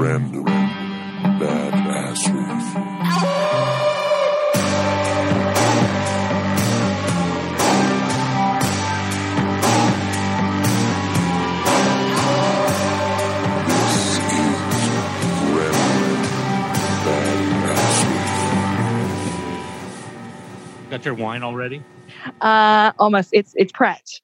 Random Badassery. Got your wine already? Almost. It's prepped.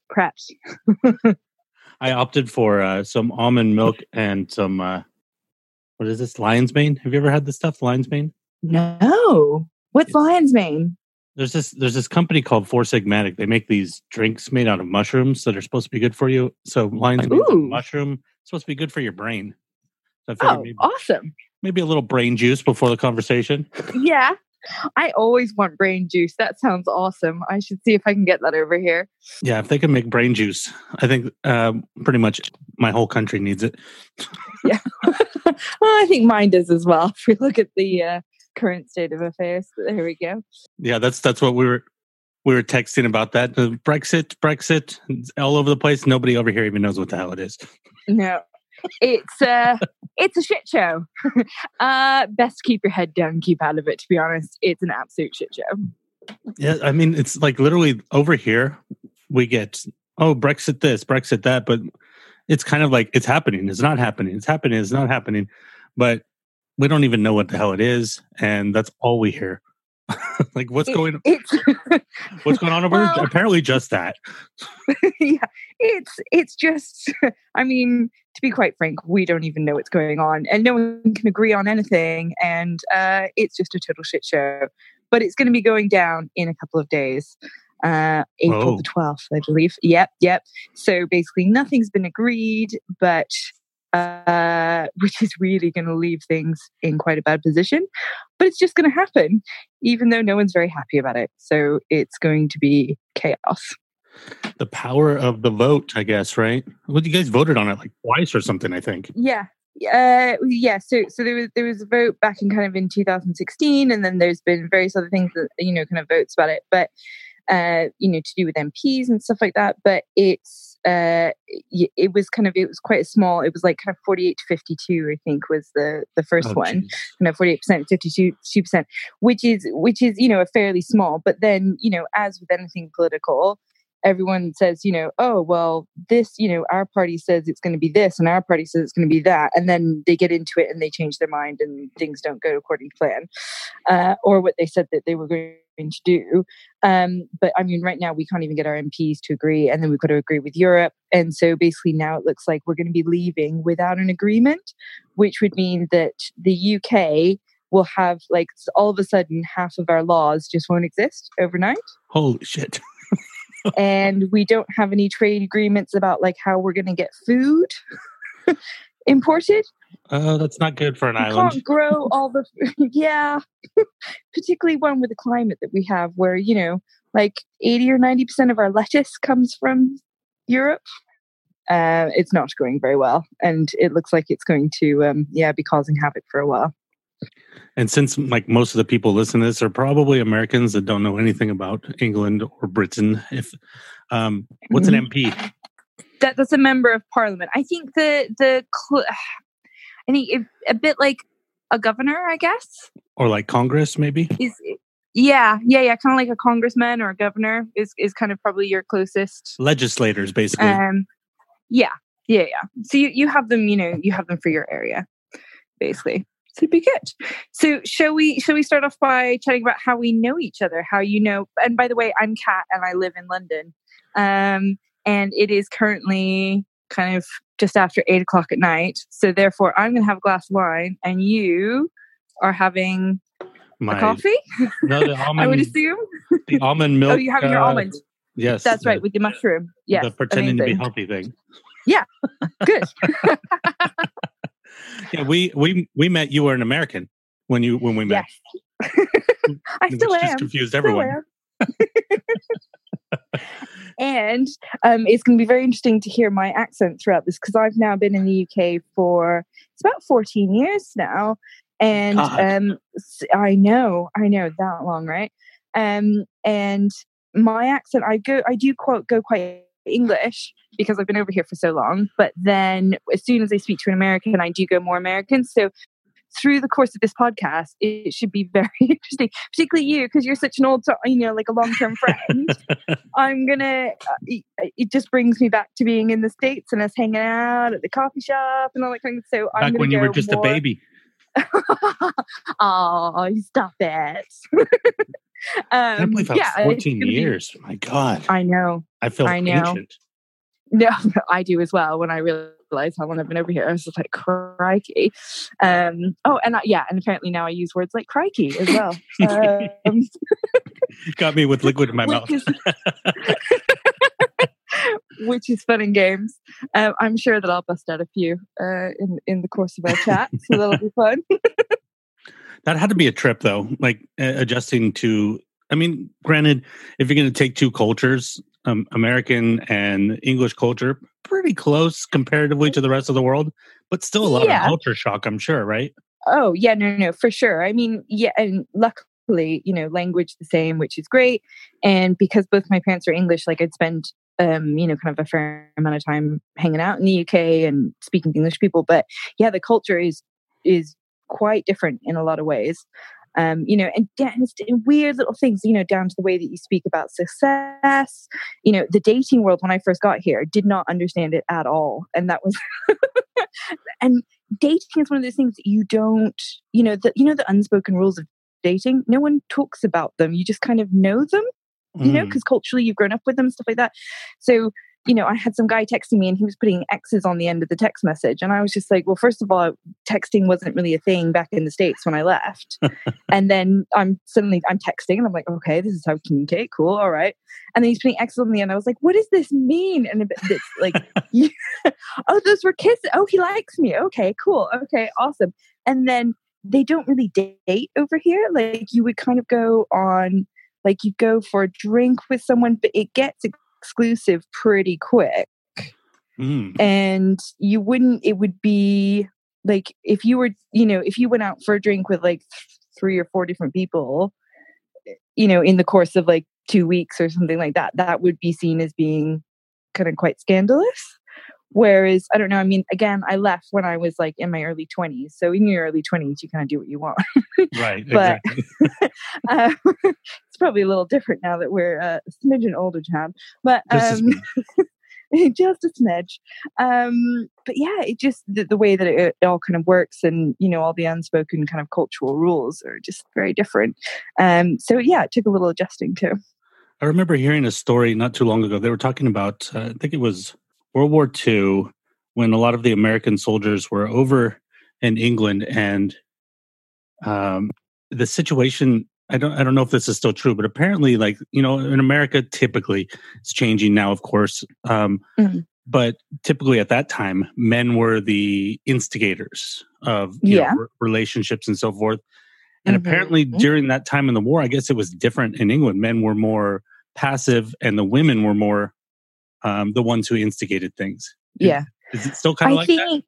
I opted for some almond milk and some what is this? Lion's mane. Have you ever had this stuff? Lion's mane? No. What's lion's mane? There's this company called Four Sigmatic. They make these drinks made out of mushrooms that are supposed to be good for you. So lion's mane is a mushroom. It's supposed to be good for your brain. So I figured awesome. Maybe a little brain juice before the conversation. Yeah. I always want brain juice. That sounds awesome. I should see if I can get that over here. Yeah, if they can make brain juice, I think pretty much my whole country needs it. Yeah. Well, I think mine does as well. If we look at the current state of affairs, there we go. Yeah, that's what we were texting about that. Brexit, it's all over the place. Nobody over here even knows what the hell it is. No. It's a shit show. Best keep your head down, keep out of it. To be honest, it's an absolute shit show. Yeah, I mean, it's like literally over here we get Brexit this, Brexit that, but it's kind of like it's happening, it's not happening, it's happening, it's not happening, but we don't even know what the hell it is, and that's all we hear. Like what's going on over here? Apparently just that. Yeah, it's just, I mean, to be quite frank, we don't even know what's going on, and no one can agree on anything, and it's just a total shit show. But it's going to be going down in a couple of days, April the 12th, I believe. Yep. So basically nothing's been agreed, but which is really going to leave things in quite a bad position. But it's just going to happen, even though no one's very happy about it. So it's going to be chaos. The power of the vote, I guess, right? Well, you guys voted on it like twice or something, I think. Yeah. So there was a vote back in kind of in 2016, and then there's been various other things that, kind of votes about it, but to do with MPs and stuff like that. But it was quite small. It was like kind of 48 to 52, I think, was the first one. Geez. 48%, 52%, which is a fairly small. But then as with anything political, everyone says, this, our party says it's going to be this, and our party says it's going to be that. And then they get into it and they change their mind and things don't go according to plan, or what they said that they were going to do. But I mean, right now we can't even get our MPs to agree, and then we've got to agree with Europe. And so basically now it looks like we're going to be leaving without an agreement, which would mean that the UK will have, like, all of a sudden half of our laws just won't exist overnight. Holy shit. And we don't have any trade agreements about like how we're going to get food imported. That's not good for an island. Can't grow all the yeah, particularly one with the climate that we have, where like 80 or 90% of our lettuce comes from Europe. It's not going very well, and it looks like it's going to be causing havoc for a while. And since like most of the people listening to this are probably Americans that don't know anything about England or Britain, what's an MP? That's a member of Parliament. I think I think a bit like a governor, I guess, or like Congress, maybe. Yeah. Kind of like a congressman or a governor is kind of probably your closest legislators, basically. Yeah. So you have them, you have them for your area, basically. So it'd be good. So shall we start off by chatting about how we know each other? How and by the way, I'm Kat and I live in London. And it is currently kind of just after 8:00 at night. So therefore I'm going to have a glass of wine and you are having a coffee? No, the almond. I would assume. The almond milk. Oh, you're having your almond. Yes. That's right, with the mushroom. Yes. The pretending to be healthy thing. Yeah. Good. Yeah, we met. You were an American when we met. Yes. I still am. Just confused everyone. And it's going to be very interesting to hear my accent throughout this, because I've now been in the UK for it's about 14 years now, and I know that long, right? And my accent, I do go quite English because I've been over here for so long. But then as soon as I speak to an American, I do go more American. So through the course of this podcast, it should be very interesting, particularly you, because you're such an old, like a long-term friend. I'm gonna, it just brings me back to being in the States and us hanging out at the coffee shop and all that kind of stuff. So back when you were just a baby. Oh, stop it. I can't believe 14 years. My God. I know. I feel ancient. No, I do as well. When I realized how long I've been over here, I was just like, crikey. And apparently now I use words like crikey as well. Got me with liquid in my mouth. Which is fun and games. I'm sure that I'll bust out a few in the course of our chat, so that'll be fun. That had to be a trip, though, like adjusting to, I mean, granted, if you're going to take two cultures, American and English culture, pretty close comparatively to the rest of the world, but still a lot of culture shock, I'm sure, right? Oh, yeah, no, for sure. I mean, yeah, and luckily, language the same, which is great. And because both my parents are English, like I'd spend, kind of a fair amount of time hanging out in the UK and speaking to English people. But yeah, the culture is quite different in a lot of ways. And weird little things, down to the way that you speak about success. The dating world, when I first got here, did not understand it at all. And that was, and dating is one of those things that you don't, the unspoken rules of dating. No one talks about them. You just kind of know them, because culturally you've grown up with them, stuff like that. So, I had some guy texting me and he was putting X's on the end of the text message. And I was just like, well, first of all, texting wasn't really a thing back in the States when I left. And then I'm texting and I'm like, okay, this is how we communicate. Cool. All right. And then he's putting X's on the end. I was like, what does this mean? And it's like, oh, those were kisses. Oh, he likes me. Okay, cool. Okay, awesome. And then they don't really date over here. Like you would kind of go on, like you go for a drink with someone, but it gets exclusive pretty quick. And it would be like if you were, if you went out for a drink with like 3 or 4 different people, in the course of like 2 weeks or something like that, that would be seen as being kind of quite scandalous. Whereas, I don't know, I mean, again, I left when I was like in my early 20s. So in your early 20s, you kind of do what you want. Right. But exactly. it's probably a little different now that we're a smidgen older, Chad. But just a smidge. But yeah, it just, the way that it all kind of works and, all the unspoken kind of cultural rules are just very different. So yeah, it took a little adjusting too. I remember hearing a story not too long ago. They were talking about, I think it was World War II, when a lot of the American soldiers were over in England, and the situation, I don't know if this is still true, but apparently, like, in America, typically it's changing now, of course. But typically at that time, men were the instigators of relationships and so forth. And apparently during that time in the war, I guess it was different in England. Men were more passive and the women were more the ones who instigated things. Yeah. Is it still kind of like that?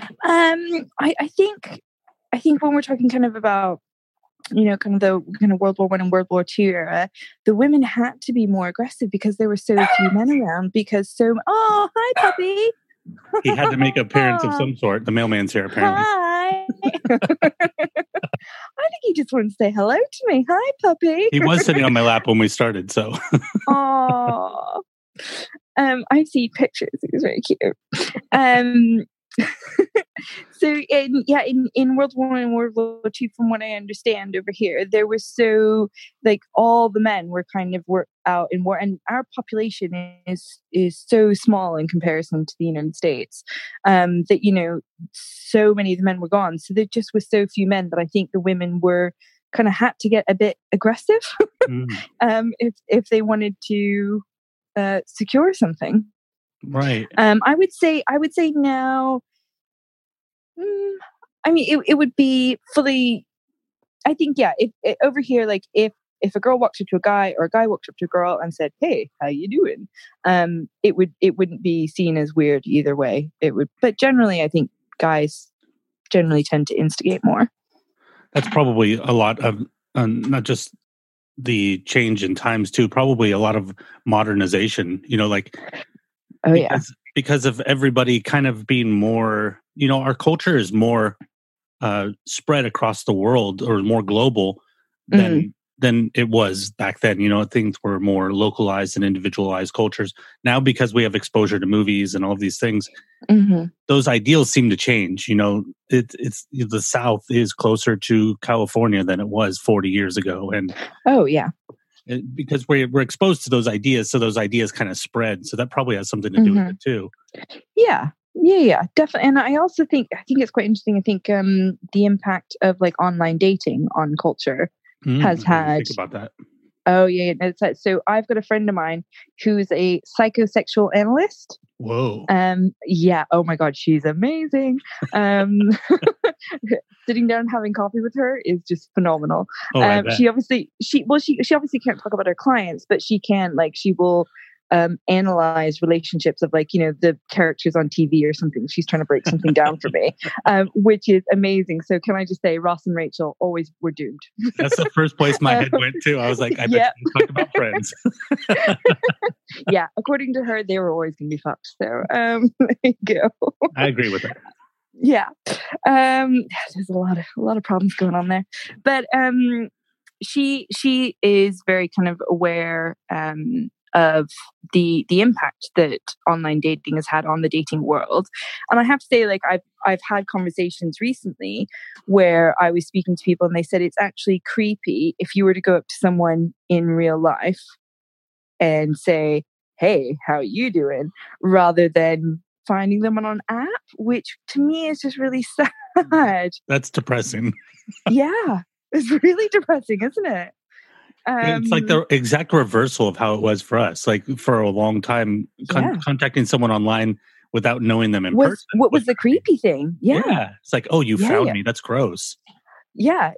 I think when we're talking kind of about, kind of the kind of World War I and World War II era, the women had to be more aggressive because there were so few men around. Oh, hi, puppy. He had to make an appearance of some sort. The mailman's here, apparently. Hi. I think he just wanted to say hello to me. Hi, puppy. He was sitting on my lap when we started, so. Oh. I've seen pictures. It was very cute. So in World War I and World War II, from what I understand over here, there was so like all the men were out in war, and our population is so small in comparison to the United States, that so many of the men were gone. So there just was so few men that I think the women were kind of had to get a bit aggressive if they wanted to secure something. Right. I would say now, I mean, it would be fully, I think, yeah, if over here, like if a girl walks up to a guy or a guy walks up to a girl and said, "Hey, how you doing?" It wouldn't be seen as weird either way. It would, but generally, I think guys generally tend to instigate more. That's probably a lot of, not just the change in times too, probably a lot of modernization, like Oh yeah. Because of everybody kind of being more, our culture is more spread across the world or more global than it was back then. Things were more localized and individualized cultures. Now, because we have exposure to movies and all of these things, those ideals seem to change. It's the South is closer to California than it was 40 years ago, and because we're exposed to those ideas, so those ideas kind of spread. So that probably has something to do with it too. Yeah, definitely. And I think it's quite interesting. I think the impact of like online dating on culture has had. Think about that. Oh yeah, so I've got a friend of mine who's a psychosexual analyst. Whoa. Yeah. Oh my God, she's amazing. Sitting down and having coffee with her is just phenomenal. She obviously can't talk about her clients, but she will analyze relationships of the characters on TV or something. She's trying to break something down for me, which is amazing. So can I just say, Ross and Rachel always were doomed. That's the first place my head went to. I was like, I bet you talk about Friends. Yeah, according to her, they were always going to be fucked. So there you go. I agree with that. Yeah, there's a lot of problems going on there, but she is very kind of aware of the impact that online dating has had on the dating world. And I have to say, I've had conversations recently where I was speaking to people and they said it's actually creepy if you were to go up to someone in real life and say, "Hey, how are you doing?" rather than finding them on an app, which to me is just really sad. That's depressing. Yeah, it's really depressing, isn't it? It's like the exact reversal of how it was for us. Like for a long time, contacting someone online without knowing them in person. What was the creepy thing? Yeah. It's like, oh, you found me. That's gross. Yeah.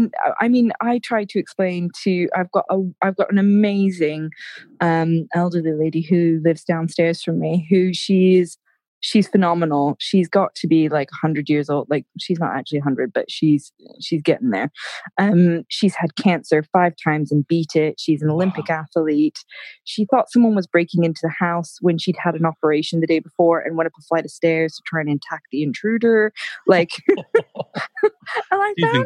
I tried to explain I've got an amazing elderly lady who lives downstairs from me, who she's phenomenal. She's got to be like 100 years old. Like she's not actually 100, but she's getting there. She's had cancer 5 times and beat it. She's an Olympic athlete. She thought someone was breaking into the house when she'd had an operation the day before and went up a flight of stairs to try and attack the intruder. Like, and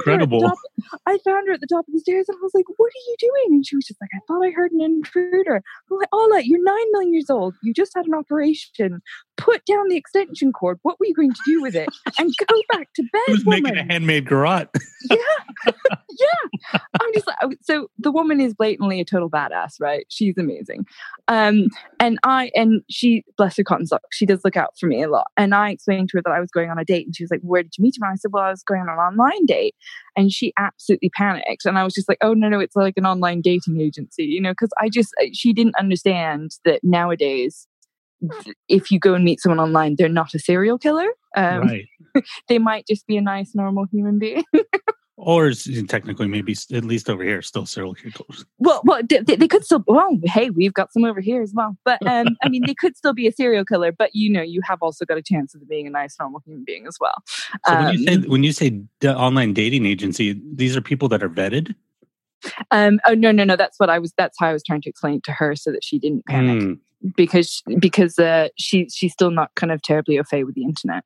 I found her at the top of the stairs and I was like, "What are you doing?" And she was just like, "I thought I heard an intruder." I'm like, "Ola, you're 9 million years old. You just had an operation. Put down the extension cord. What were you going to do with it? And go back to bed." Who's making a handmade garrote? Yeah. I'm just like, so the woman is blatantly a total badass, right? She's amazing. And she, bless her cotton socks, she does look out for me a lot. And I explained to her that I was going on a date and she was like, "Where did you meet him?" And I said, "Well, I was going on an online date." And she absolutely panicked. And I was just like, "Oh, no, it's like an online dating agency," because she didn't understand that nowadays, if you go and meet someone online, they're not a serial killer. Right. They might just be a nice, normal human being. Or technically, maybe at least over here, still serial killers. Well, they could still. Well, hey, we've got some over here as well. But they could still be a serial killer. But you have also got a chance of being a nice, normal human being as well. So when you say online dating agency, these are people that are vetted. Oh no. That's how I was trying to explain it to her so that she didn't panic. Because she's still not kind of terribly au fait with the internet,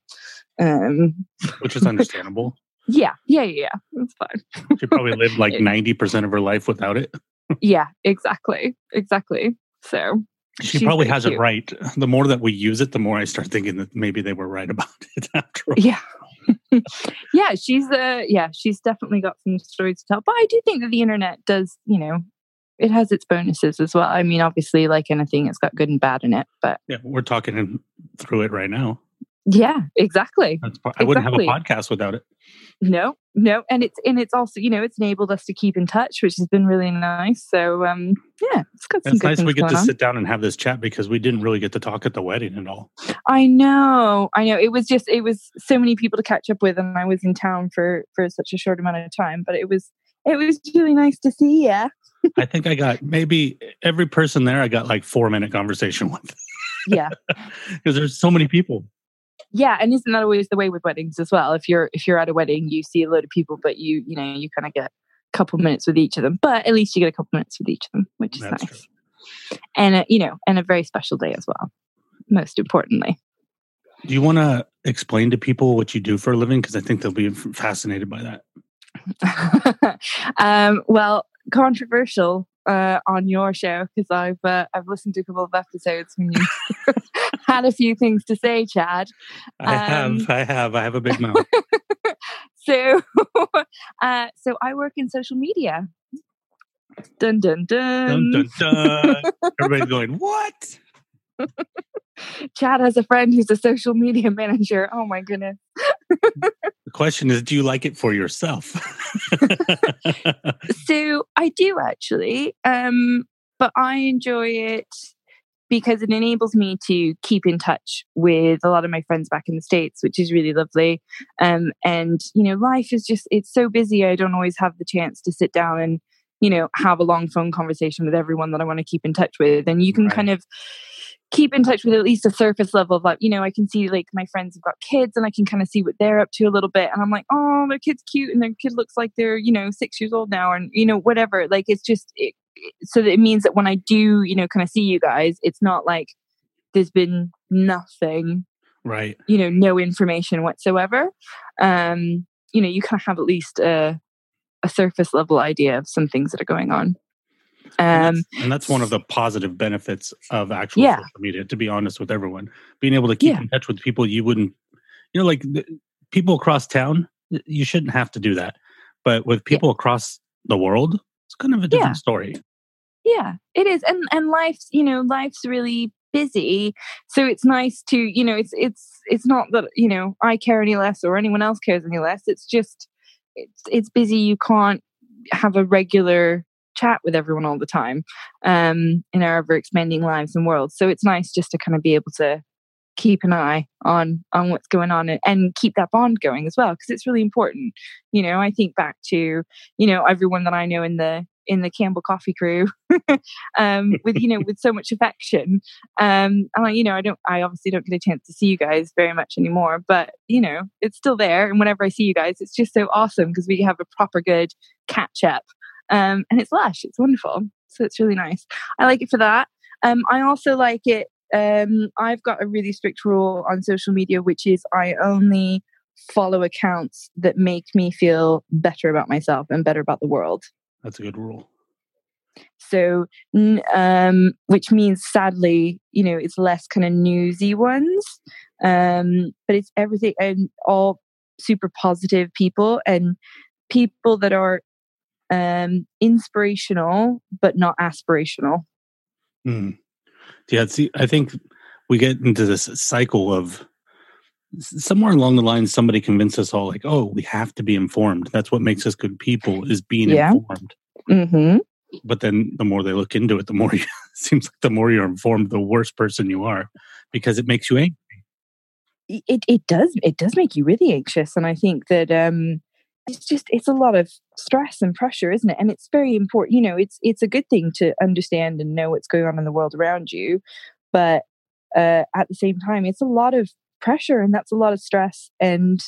which is understandable. Yeah. That's fine. She probably lived like 90% of her life without it. Yeah, exactly. So she probably has it right. The more that we use it, the more I start thinking that maybe they were right about it after all. Yeah. Yeah, she's definitely got some stories to tell. But I do think that the internet does, it has its bonuses as well. I mean, obviously, like anything, it's got good and bad in it. But yeah, we're talking through it right now. Yeah, exactly. I wouldn't have a podcast without it. No, and it's also it's enabled us to keep in touch, which has been really nice. So yeah, it's got some. It's nice we get to sit down and have this chat because we didn't really get to talk at the wedding at all. I know. It was so many people to catch up with, and I was in town for such a short amount of time. But it was really nice to see you. I think I got maybe every person there. I got like 4-minute conversation with. Yeah, because there's so many people. Yeah, and isn't that always the way with weddings as well? If you're at a wedding, you see a load of people, but you kind of get a couple minutes with each of them. But at least you get a couple minutes with each of them, which is nice. True. And and a very special day as well. most importantly. Do you want to explain to people what you do for a living? Because I think they'll be fascinated by that. Well, controversial on your show, because I've listened to a couple of episodes when you had a few things to say, Chad. I have a big mouth. So I work in social media. Dun dun dun. Dun dun dun. Everybody's going, what? Chad has a friend who's a social media manager. Oh my goodness. The question is, do you like it for yourself? So I do actually, but I enjoy it because it enables me to keep in touch with a lot of my friends back in the States, which is really lovely. And, life is it's so busy. I don't always have the chance to sit down and, have a long phone conversation with everyone that I want to keep in touch with. And you can kind of keep in touch with at least a surface level of like, I can see like my friends have got kids and I can kind of see what they're up to a little bit. And I'm like, oh, their kid's cute and their kid looks like they're, 6 years old now. And, whatever, like, it's just, so that it means that when I do, kind of see you guys, it's not like there's been nothing, right? No information whatsoever. You kind of have at least a surface level idea of some things that are going on. And that's one of the positive benefits of actual social media, to be honest with everyone. Being able to keep in touch with people you wouldn't, like people across town, you shouldn't have to do that. But with people across the world, it's kind of a different story. Yeah, it is. And life's really busy. So it's nice to, it's not that, I care any less or anyone else cares any less. It's just, it's busy. You can't have a regular chat with everyone all the time in our ever expanding lives and worlds. So it's nice just to kind of be able to keep an eye on what's going on and keep that bond going as well, because it's really important. I think back to everyone that I know in the Campbell Coffee crew with so much affection. And I obviously don't get a chance to see you guys very much anymore, but it's still there. And whenever I see you guys, it's just so awesome because we have a proper good catch up. And it's lush. It's wonderful. So it's really nice. I like it for that. I also like it. I've got a really strict rule on social media, which is I only follow accounts that make me feel better about myself and better about the world. That's a good rule. So, which means sadly, it's less kind of newsy ones, but it's everything and all super positive people and people that are inspirational but not aspirational. Yeah, see, I think we get into this cycle of somewhere along the line, somebody convinced us all like, oh, we have to be informed. That's what makes us good people, is being informed. Mm-hmm. But then the more they look into it, the more it seems like the more you're informed, the worse person you are, because it makes you angry. It does make you really anxious. And I think that it's a lot of stress and pressure, isn't it? And it's very important. It's a good thing to understand and know what's going on in the world around you. But at the same time, it's a lot of pressure and that's a lot of stress. And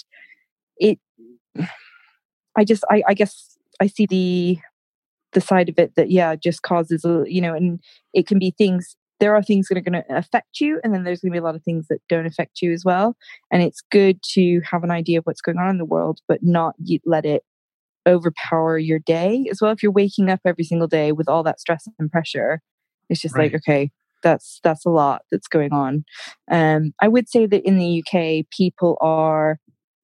I guess I see the side of it that, just causes, and it can be things. There are things that are going to affect you, and then there's going to be a lot of things that don't affect you as well. And it's good to have an idea of what's going on in the world, but not let it overpower your day as well. If you're waking up every single day with all that stress and pressure, it's just like, okay, that's a lot that's going on. I would say that in the UK, people are,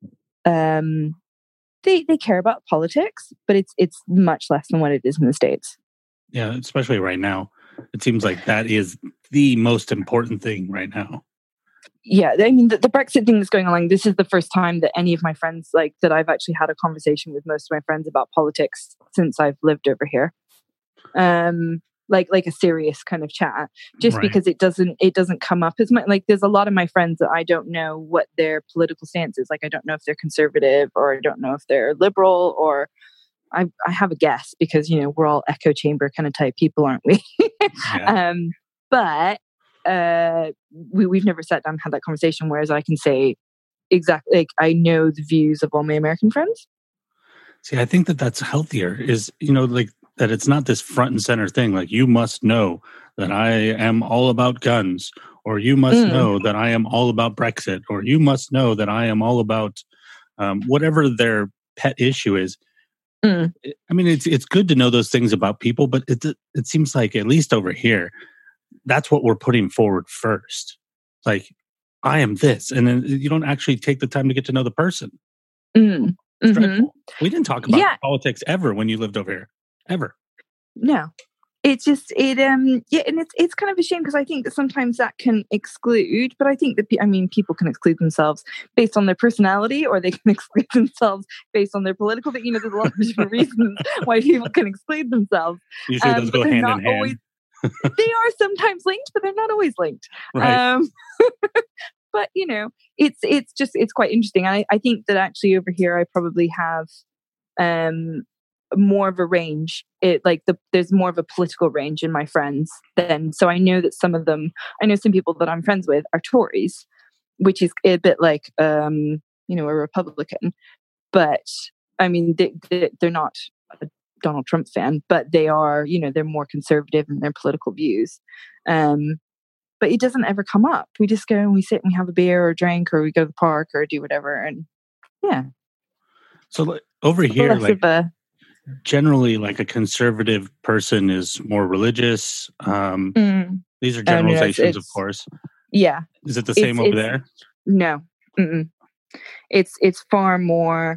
they care about politics, but it's much less than what it is in the States. Yeah, especially right now. It seems like that is the most important thing right now. Yeah, I mean, the Brexit thing that's going on, this is the first time that any of my friends, like, that I've actually had a conversation with most of my friends about politics since I've lived over here. Like a serious kind of chat, just because it doesn't come up as much. Like, there's a lot of my friends that I don't know what their political stance is. Like, I don't know if they're conservative or I don't know if they're liberal, or I have a guess because, we're all echo chamber kind of type people, aren't we? Yeah. But we've never sat down and had that conversation, whereas I can say exactly, like, I know the views of all my American friends. See, I think that's healthier, is, like, that it's not this front and center thing. Like, you must know that I am all about guns, or you must know that I am all about Brexit, or you must know that I am all about whatever their pet issue is. I mean, it's good to know those things about people, but it seems like, at least over here, that's what we're putting forward first. Like, I am this, and then you don't actually take the time to get to know the person. It's dreadful. We didn't talk about politics ever when you lived over here, ever. No, it's just and it's kind of a shame, because I think that sometimes that can exclude. But I think that people can exclude themselves based on their personality, or they can exclude themselves based on their political. There's a lot of different reasons why people can exclude themselves. Usually those go hand in hand. They are sometimes linked, but they're not always linked. Right. But it's quite interesting. I think that actually over here I probably have more of a range. There's more of a political range in my friends than, so I know that some people that I'm friends with are Tories, which is a bit like a Republican. But I mean, they're not a Donald Trump fan, but they are, they're more conservative in their political views. But it doesn't ever come up. We just go and we sit and we have a beer or a drink, or we go to the park or do whatever. And yeah. So over here, generally, like, a conservative person is more religious. These are generalizations, of course. Yeah. Is it the same over there? No. It's far more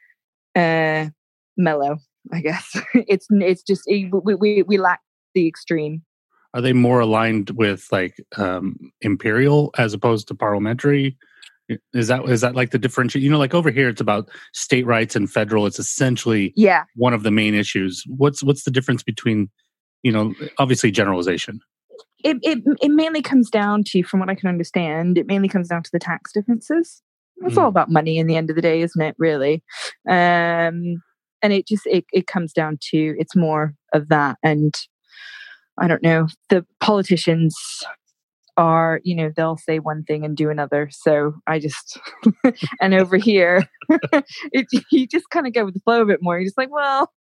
mellow, I guess. It's just we lack the extreme. Are they more aligned with imperial as opposed to parliamentary? Is that like the differentiation? Like over here, it's about state rights and federal. It's essentially one of the main issues. What's the difference between, obviously generalization? It mainly comes down to, from what I can understand, it mainly comes down to the tax differences. It's all about money in the end of the day, isn't it? Really, and it comes down to, it's more of that. And I don't know, the politicians are, they'll say one thing and do another. So I just, and over here, you just kind of go with the flow a bit more. You're just like, well,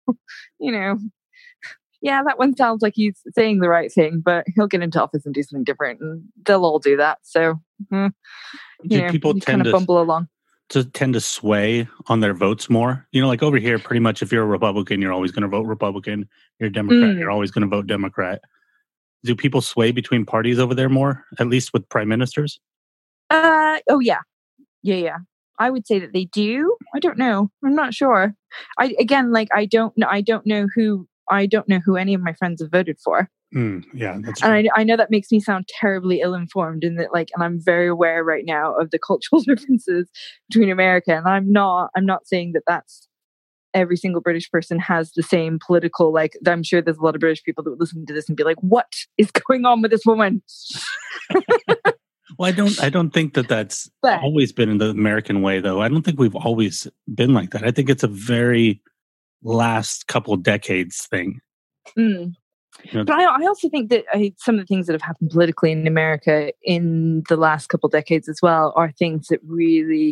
yeah, that one sounds like he's saying the right thing, but he'll get into office and do something different, and they'll all do that. So, people tend to bumble along. Tend to sway on their votes more. Like over here, pretty much if you're a Republican, you're always going to vote Republican. You're a Democrat, you're always going to vote Democrat. Do people sway between parties over there more, at least with prime ministers? Oh yeah. I would say that they do. I don't know. I'm not sure. I don't know who any of my friends have voted for. Yeah, that's true. And I know that makes me sound terribly ill-informed, and I'm very aware right now of the cultural differences between America. And I'm not saying that that's every single British person has the same political, I'm sure there's a lot of British people that would listen to this and be like, what is going on with this woman? Well, I don't think that's always been in the American way, though. I don't think we've always been like that. I think it's a very last couple decades thing. But I also think that some of the things that have happened politically in America in the last couple decades as well are things that really,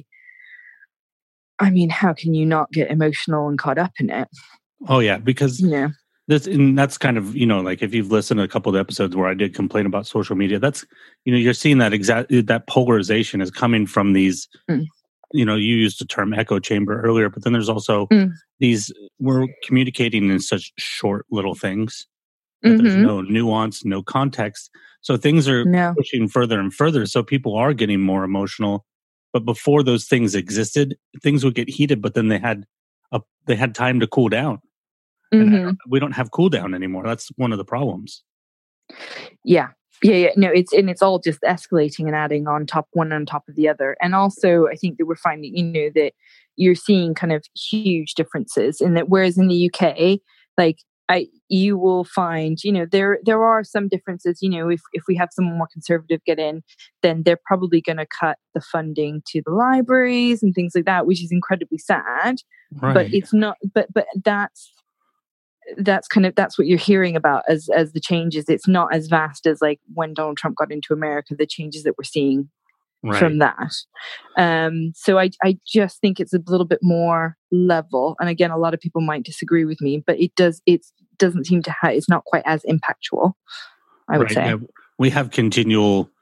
how can you not get emotional and caught up in it? Oh yeah, because that's kind of, if you've listened to a couple of episodes where I did complain about social media, that's, you're seeing that polarization is coming from these, you used the term echo chamber earlier, but then there's also we're communicating in such short little things that there's no nuance, no context. So things are pushing further and further. So people are getting more emotional. But before those things existed, things would get heated, but then they had time to cool down. And we don't have cool down anymore. That's one of the problems. Yeah. No, it's all just escalating and adding on top of the other. And also, I think that we're finding, that you're seeing kind of huge differences in that. Whereas in the UK, you will find, there are some differences. If we have someone more conservative get in, then they're probably going to cut the funding to the libraries and things like that, which is incredibly sad. Right. But it's not. But that's what you're hearing about as the changes. It's not as vast as when Donald Trump got into America. The changes that we're seeing from that. So I just think it's a little bit more level. And again, a lot of people might disagree with me, but it doesn't seem to have, it's not quite as impactful, I would say. Yeah. We have continual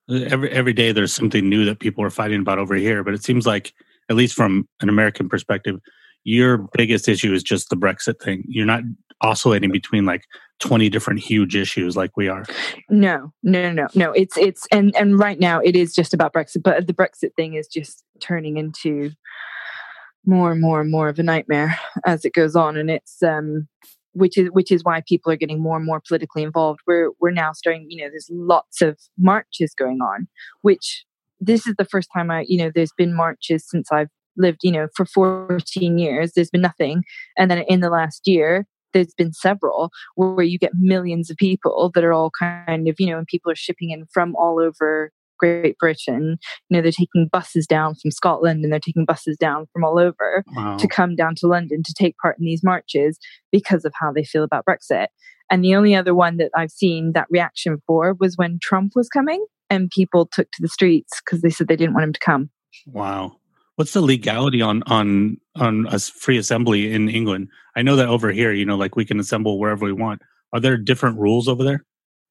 Every day there's something new that people are fighting about over here, but it seems like, at least from an American perspective, your biggest issue is just the Brexit thing. You're not oscillating between like 20 different huge issues like we are. No. It's and right now it is just about Brexit, but the Brexit thing is just turning into more and more of a nightmare as it goes on, and it's which is why people are getting more and more politically involved. We're now starting, there's lots of marches going on, which this is the first time there's been marches since I've lived, for 14 years. There's been nothing. And then in the last year, there's been several where you get millions of people that are all kind of, and people are shipping in from all over Great Britain. They're taking buses down from Scotland and they're taking buses down from all over to come down to London to take part in these marches because of how they feel about Brexit. And the only other one that I've seen that reaction for was when Trump was coming and people took to the streets because they said they didn't want him to come. Wow. What's the legality on a free assembly in England? I know that over here, like we can assemble wherever we want. Are there different rules over there?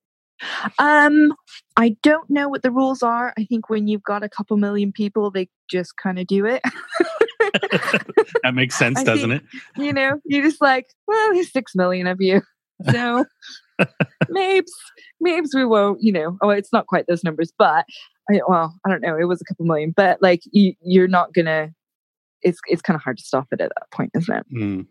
I don't know what the rules are. I think when you've got a couple million people, they just kind of do it. That makes sense, doesn't it? You're just like, well, there's 6 million of you. So maybe we won't, it's not quite those numbers, but I don't know. It was a couple million, but like you're not gonna, it's kind of hard to stop it at that point, isn't it?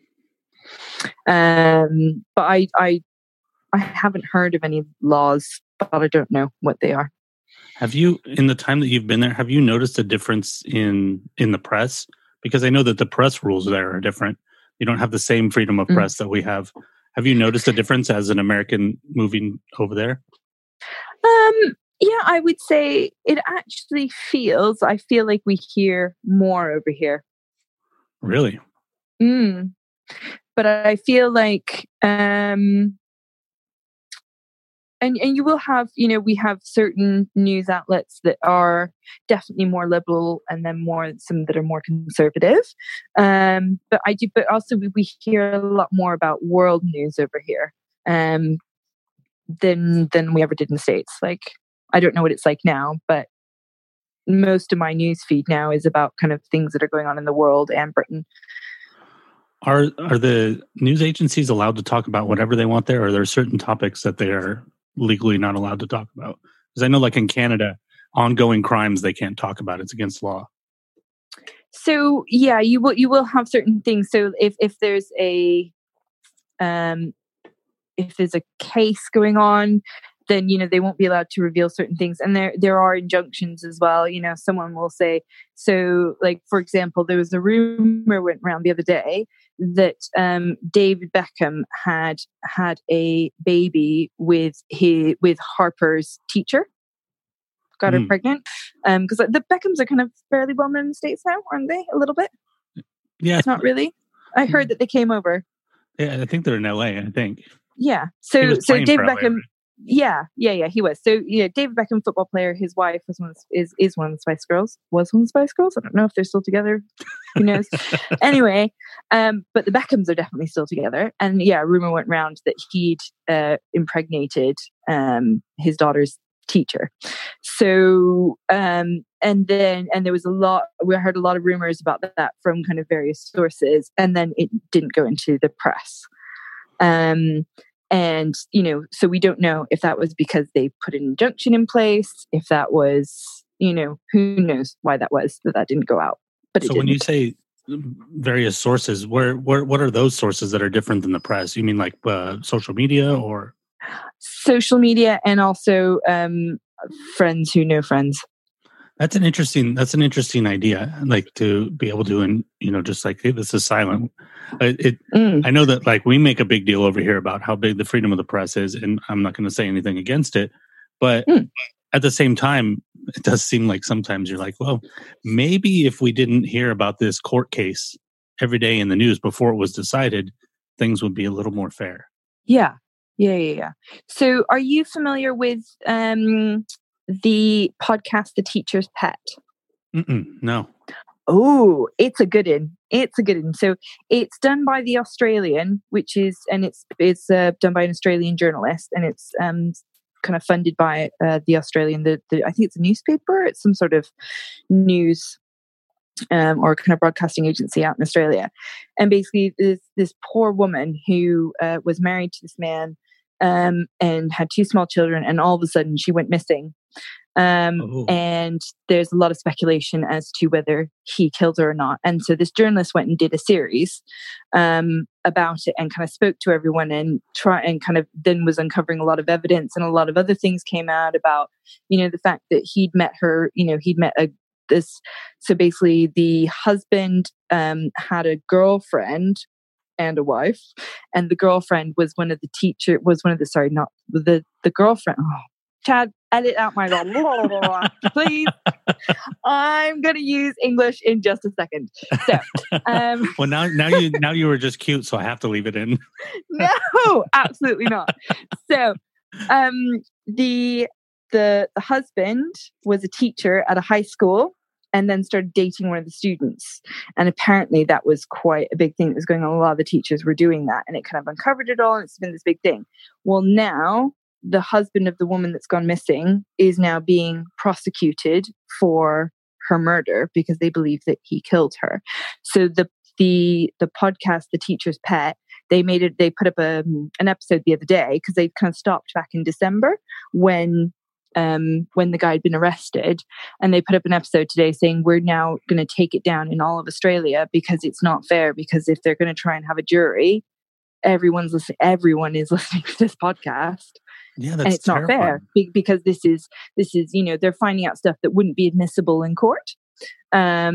But I haven't heard of any laws, but I don't know what they are. Have you, in the time that you've been there, have you noticed a difference in the press? Because I know that the press rules there are different. You don't have the same freedom of press that we have. Have you noticed a difference as an American moving over there? Yeah, I would say it actually I feel like we hear more over here. Really? But I feel like, and you will have, we have certain news outlets that are definitely more liberal and then some that are more conservative. But also we hear a lot more about world news over here than we ever did in the States. Like, I don't know what it's like now, but most of my news feed now is about kind of things that are going on in the world and Britain. Are the news agencies allowed to talk about whatever they want there, or are there certain topics that they are legally not allowed to talk about? Because I know, like in Canada, ongoing crimes they can't talk about. It's against law. So yeah, you will have certain things. So if there's a case going on, then they won't be allowed to reveal certain things. And there are injunctions as well. Someone will say, so like for example, there was a rumor went around the other day that David Beckham had a baby with Harper's teacher, got her pregnant. Because the Beckhams are kind of fairly well known in the States now, aren't they? A little bit. Yeah, not really. I heard that they came over. Yeah, I think they're in LA. I think. Yeah. So David Beckham. Yeah, he was. So David Beckham, football player, his wife is one of the Spice Girls. Was one of the Spice Girls. I don't know if they're still together. Who knows? Anyway, but the Beckhams are definitely still together. And yeah, a rumor went around that he'd impregnated his daughter's teacher. So and there was we heard a lot of rumors about that from kind of various sources, and then it didn't go into the press. And, so we don't know if that was because they put an injunction in place, if that was, who knows why that was, that didn't go out. But so when you say various sources, what are those sources that are different than the press? You mean like social media or? Social media, and also friends who know friends. That's an interesting idea. Like to be able to, and just like, hey, this is silent. I know that like we make a big deal over here about how big the freedom of the press is, and I'm not going to say anything against it, but at the same time, it does seem like sometimes you're like, well, maybe if we didn't hear about this court case every day in the news before it was decided, things would be a little more fair. Yeah. So, are you familiar with the podcast, The Teacher's Pet? No. Oh, it's a good one. So it's done by The Australian, it's done by an Australian journalist, and it's kind of funded by the Australian, I think it's a newspaper, it's some sort of news or kind of broadcasting agency out in Australia. And basically this poor woman who was married to this man and had 2 small children, and all of a sudden she went missing. And there's a lot of speculation as to whether he killed her or not. And so this journalist went and did a series about it and kind of spoke to everyone and kind of then was uncovering a lot of evidence, and a lot of other things came out about, the fact that he'd met her, he'd met so basically the husband had a girlfriend and a wife, and the girlfriend was one of the girlfriend. Oh, Chad, edit out my please. I'm gonna use English in just a second. So, well, now you were just cute, so I have to leave it in. No, absolutely not. So, the husband was a teacher at a high school, and then started dating one of the students. And apparently that was quite a big thing that was going on. A lot of the teachers were doing that, and it kind of uncovered it all, and it's been this big thing. Well, now the husband of the woman that's gone missing is now being prosecuted for her murder because they believe that he killed her. So the podcast, The Teacher's Pet, they put up an episode the other day because they kind of stopped back in December when the guy had been arrested, and they put up an episode today saying we're now going to take it down in all of Australia because it's not fair, because if they're going to try and have a jury, everyone is listening to this podcast. Yeah, that's and it's terrifying. not fair because this is they're finding out stuff that wouldn't be admissible in court, but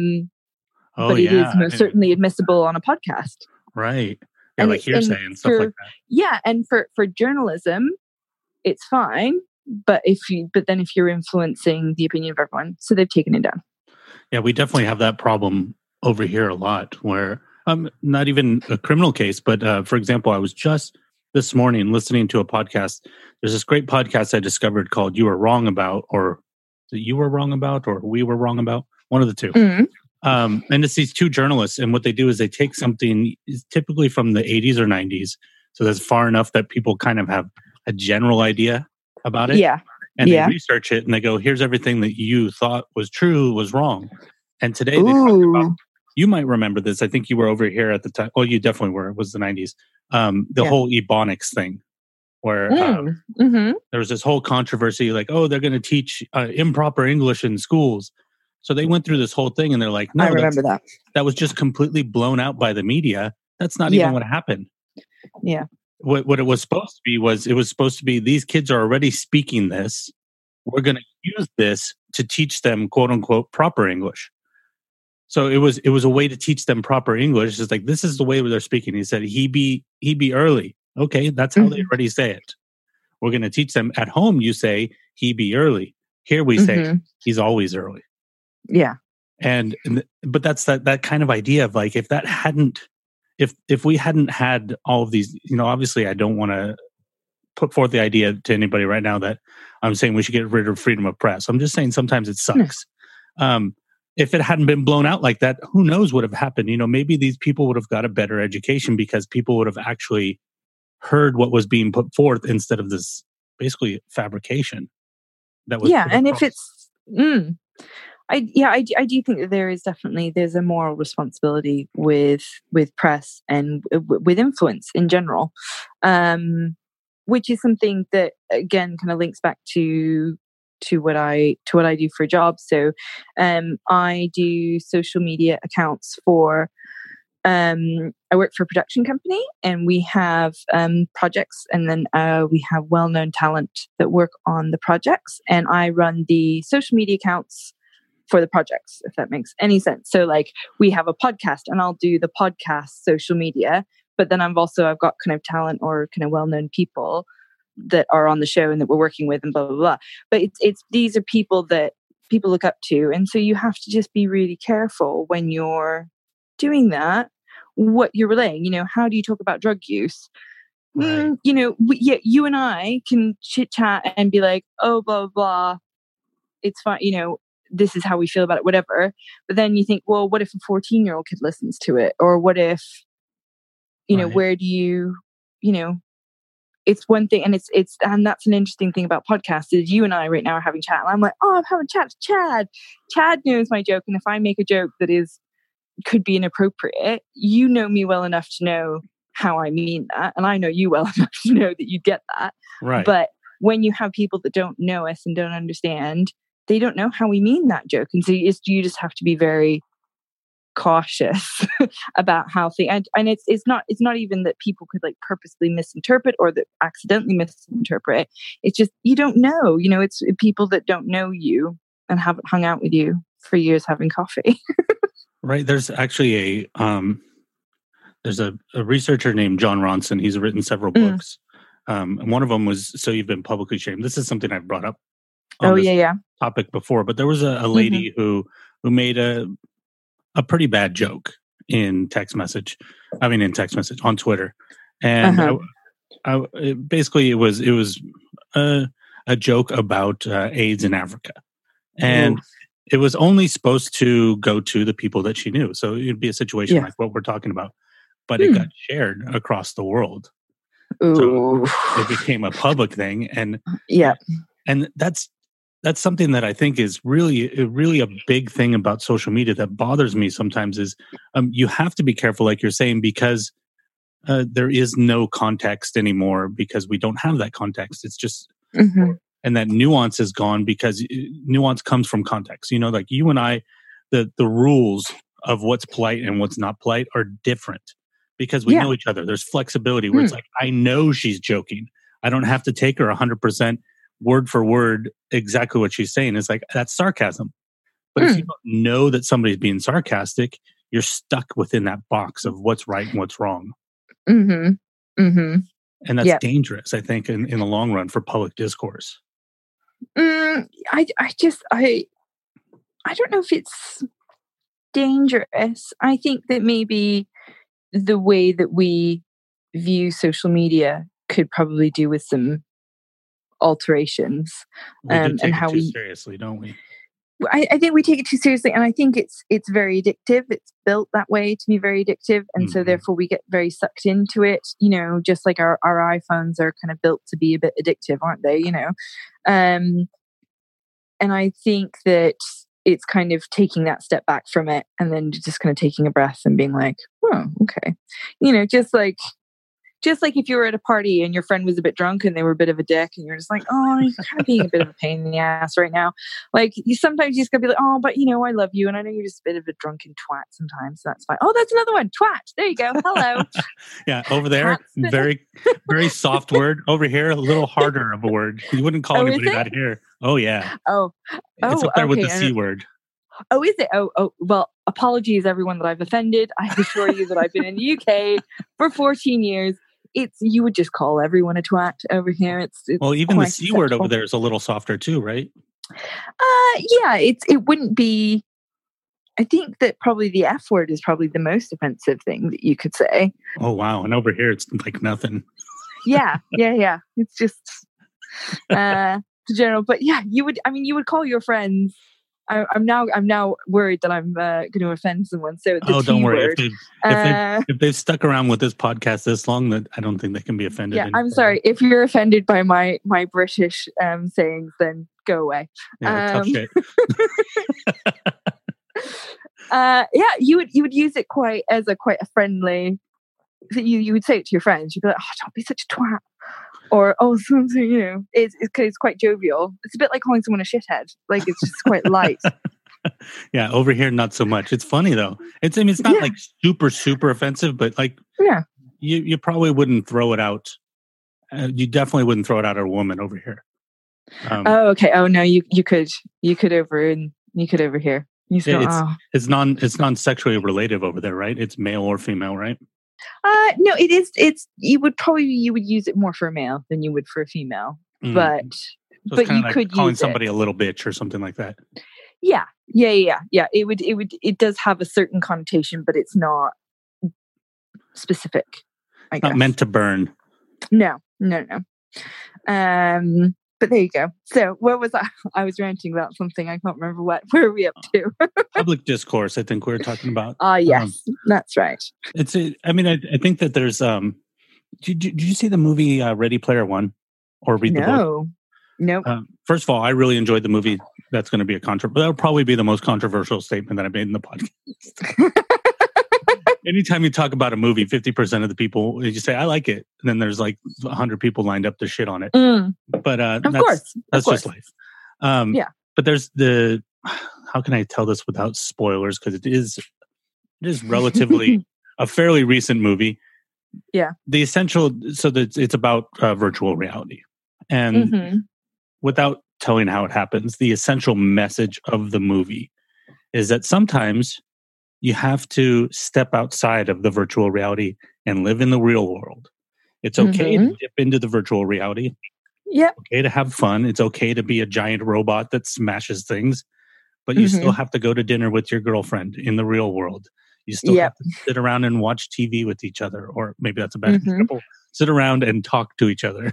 it is most certainly admissible on a podcast, right? Yeah, and like hearsay and stuff like that. Yeah, and for journalism, it's fine. But if you're influencing the opinion of everyone, so they've taken it down. Yeah, we definitely have that problem over here a lot, where not even a criminal case, but for example, I was just this morning listening to a podcast. There's this great podcast I discovered called "You Were Wrong About," or "You Were Wrong About," or "We Were Wrong About," one of the two. Mm-hmm. And it's these 2 journalists, and what they do is they take something typically from the 80s or 90s, so that's far enough that people kind of have a general idea about it. Yeah. And they research it and they go, here's everything that you thought was true was wrong. And today they talk about, you might remember this. I think you were over here at the time. Well, you definitely were. It was the 90s. Whole Ebonics thing where there was this whole controversy like, oh, they're going to teach improper English in schools. So they went through this whole thing and they're like, no, I remember that. That was just completely blown out by the media. That's not even what happened. Yeah. What it was supposed to be was, it was supposed to be, these kids are already speaking this. We're going to use this to teach them, quote unquote, proper English. So it was a way to teach them proper English. It's like, this is the way they're speaking. He said, he be early. Okay, that's how they already say it. We're going to teach them at home. You say he be early. Here we say he's always early. Yeah. But that's that kind of idea of like, if we hadn't had all of these, obviously I don't want to put forth the idea to anybody right now that I'm saying we should get rid of freedom of press. I'm just saying sometimes it sucks. If it hadn't been blown out like that, who knows what would have happened? Maybe these people would have got a better education because people would have actually heard what was being put forth instead of this basically fabrication. That was and if it's I do think that there's a moral responsibility with press and with influence in general, which is something that again kind of links back to what I do for a job. So I do social media accounts for I work for a production company, and we have projects, and then we have well-known talent that work on the projects, and I run the social media accounts for the projects, if that makes any sense. So like we have a podcast and I'll do the podcast social media, but then I've got kind of talent or kind of well-known people that are on the show and that we're working with and blah, blah, blah. But it's these are people that people look up to. And so you have to just be really careful when you're doing that, what you're relaying. How do you talk about drug use? Right. You and I can chit chat and be like, oh, blah, blah, blah. It's fine. This is how we feel about it, whatever. But then you think, well, what if a 14-year-old kid listens to it? Or what if, right. Where do you, it's one thing, and and that's an interesting thing about podcasts is you and I right now are having chat, and I'm like, oh, I'm having chat to Chad. Chad knows my joke, and if I make a joke that could be inappropriate, you know me well enough to know how I mean that, and I know you well enough to know that you get that. Right. But when you have people that don't know us and don't understand, they don't know how we mean that joke, and so you just have to be very cautious about how things, and it's not even that people could like purposely misinterpret or that accidentally misinterpret. It's just you don't know. It's people that don't know you and haven't hung out with you for years having coffee. Right. There's actually there's a researcher named John Ronson. He's written several books. And one of them was So You've Been Publicly Shamed. This is something I've brought up on this topic before, but there was a lady who made a pretty bad joke in text message on Twitter. And basically it was a joke about AIDS in Africa. And it was only supposed to go to the people that she knew. So it'd be a situation like what we're talking about, but it got shared across the world. So it became a public thing. And that's something that I think is really a big thing about social media that bothers me sometimes is you have to be careful, like you're saying, because there is no context anymore because we don't have that context. It's just, and that nuance is gone because nuance comes from context. Like you and I, the rules of what's polite and what's not polite are different because we know each other. There's flexibility where it's like, I know she's joking. I don't have to take her 100% word for word exactly what she's saying. It's like, that's sarcasm. But if you don't know that somebody's being sarcastic, you're stuck within that box of what's right and what's wrong. And that's dangerous, I think, in the long run for public discourse. I don't know if it's dangerous. I think that maybe the way that we view social media could probably do with some alterations. We do take it too seriously, don't we? I think we take it too seriously, and I think it's very addictive. It's built that way to be very addictive, and so therefore we get very sucked into it. Just like our iPhones are kind of built to be a bit addictive, aren't they? And I think that it's kind of taking that step back from it, and then just kind of taking a breath and being like, "Oh, okay," just like if you were at a party and your friend was a bit drunk and they were a bit of a dick and you're just like, oh, you're kind of being a bit of a pain in the ass right now. Like sometimes you just gotta be like, oh, but I love you. And I know you're just a bit of a drunken twat sometimes. So that's fine. Oh, that's another one. Twat. There you go. Hello. Yeah. Over there, very, very soft word. Over here, a little harder of a word. You wouldn't call anybody that here. Oh yeah. It's up there with the C word. Oh, is it? Oh, well, apologies everyone that I've offended. I assure you that I've been in the UK for 14 years. You would just call everyone a twat over here. It's well, even the C word over there is a little softer too, right? Yeah, it wouldn't be. I think that probably the F word is probably the most offensive thing that you could say. Oh wow! And over here, it's like nothing. Yeah. It's just the general. But yeah, you would call your friends. I'm now worried that I'm going to offend someone. So don't worry. If they've stuck around with this podcast this long, that I don't think they can be offended. Yeah, I'm sorry if you're offended by my British sayings. Then go away. Yeah, tough shit. You would use it quite a friendly. You would say it to your friends. You'd be like, "Oh, don't be such a twat." Or something, it's quite jovial. It's a bit like calling someone a shithead. Like it's just quite light. Yeah, over here not so much. It's funny though. It's not like super super offensive, but like you probably wouldn't throw it out. You definitely wouldn't throw it out at a woman over here. Okay. Oh no, you could over here. It's non-sexually relative over there, right? It's male or female, right? No, it is. You would use it more for a male than you would for a female, but so you like could calling somebody a little bitch or something like that. Yeah. It does have a certain connotation, but it's not specific. I guess. Not meant to burn. No. But there you go. So what was I was ranting about something. I can't remember what. Where are we up to? Public discourse, I think we were talking about. Yes, that's right. I think that there's Did you see the movie Ready Player One or read the book? No. Nope. First of all, I really enjoyed the movie. That's going to be that'll probably be the most controversial statement that I made in the podcast. Anytime you talk about a movie, 50% of the people, you say, I like it. And then there's like 100 people lined up to shit on it. But of course. Just life. Yeah. But there's how can I tell this without spoilers? Because it is relatively a fairly recent movie. Yeah. The essential, so that it's about virtual reality. And without telling how it happens, the essential message of the movie is that sometimes you have to step outside of the virtual reality and live in the real world. It's okay to dip into the virtual reality. Yeah. Okay to have fun. It's okay to be a giant robot that smashes things, but you still have to go to dinner with your girlfriend in the real world. You still have to sit around and watch TV with each other, or maybe that's a bad example. Sit around and talk to each other.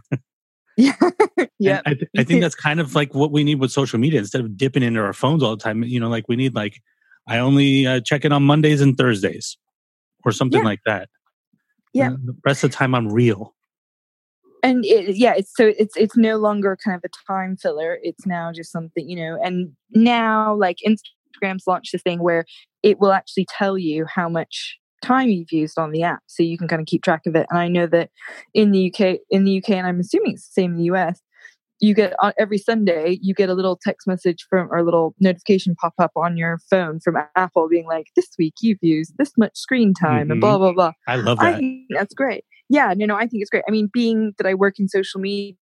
Yeah. I think that's kind of like what we need with social media. Instead of dipping into our phones all the time, like we need I only check in on Mondays and Thursdays or something like that. Yeah. The rest of the time I'm real. And it's no longer kind of a time filler. It's now just something, and now like Instagram's launched this thing where it will actually tell you how much time you've used on the app, so you can kind of keep track of it. And I know that in the UK, and I'm assuming it's the same in the US, you get every Sunday, you get a little text message or a little notification pop up on your phone from Apple being like, this week you've used this much screen time and blah, blah, blah. I love that. I think that's great. Yeah, no, I think it's great. I mean, being that I work in social media,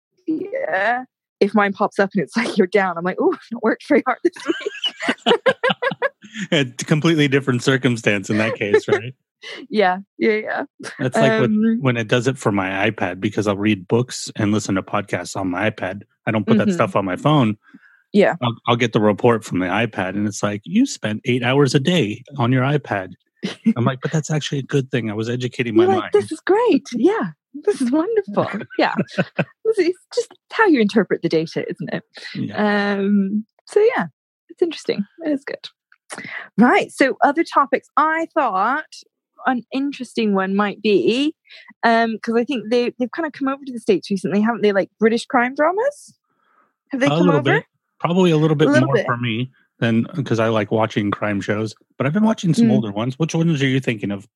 if mine pops up and it's like, you're down, I'm like, oh, I've not worked very hard this week. A completely different circumstance in that case, right? Yeah. That's like when it does it for my iPad, because I'll read books and listen to podcasts on my iPad. I don't put that stuff on my phone. Yeah. I'll get the report from the iPad and it's like, you spent 8 hours a day on your iPad. I'm like, but that's actually a good thing. I was educating my mind. This is great. Yeah. This is wonderful. Yeah. It's just how you interpret the data, isn't it? Yeah. So yeah, it's interesting. It is good. Right. So other topics, I thought an interesting one might be, because I think they've kind of come over to the States recently, haven't they? Like British crime dramas? Have they come over? Bit. Probably a little bit more for me than, because I like watching crime shows, but I've been watching some older ones. Which ones are you thinking of?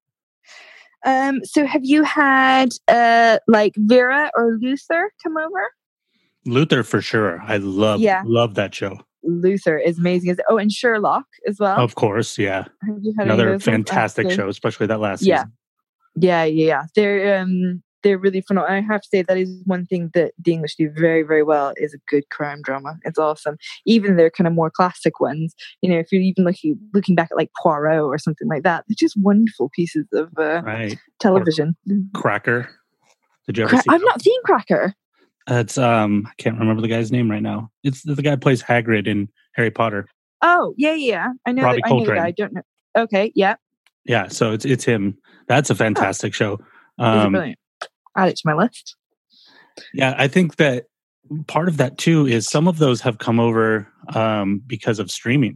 So have you had like Vera or Luther come over? Luther for sure. I love that show. Luther is amazing. And Sherlock as well. Of course, yeah. Have you had another fantastic show, especially that last season. Yeah. They're really fun. I have to say that is one thing that the English do very, very well, is a good crime drama. It's awesome. Even their kind of more classic ones. If you're even looking back at like Poirot or something like that, they're just wonderful pieces of television. Or Cracker. Did you ever see? I've not seen Cracker. It's I can't remember the guy's name right now. It's the guy who plays Hagrid in Harry Potter. Oh yeah. I know. Robbie Coltrane. I know the guy. I don't know. Okay, yeah. Yeah, so it's him. That's a fantastic show. Brilliant. Add it to my list. Yeah, I think that part of that too is some of those have come over because of streaming.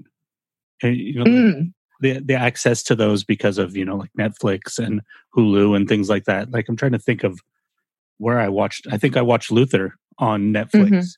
The access to those because of like Netflix and Hulu and things like that. Like I'm trying to think of where I watched. I think I watched Luther on Netflix,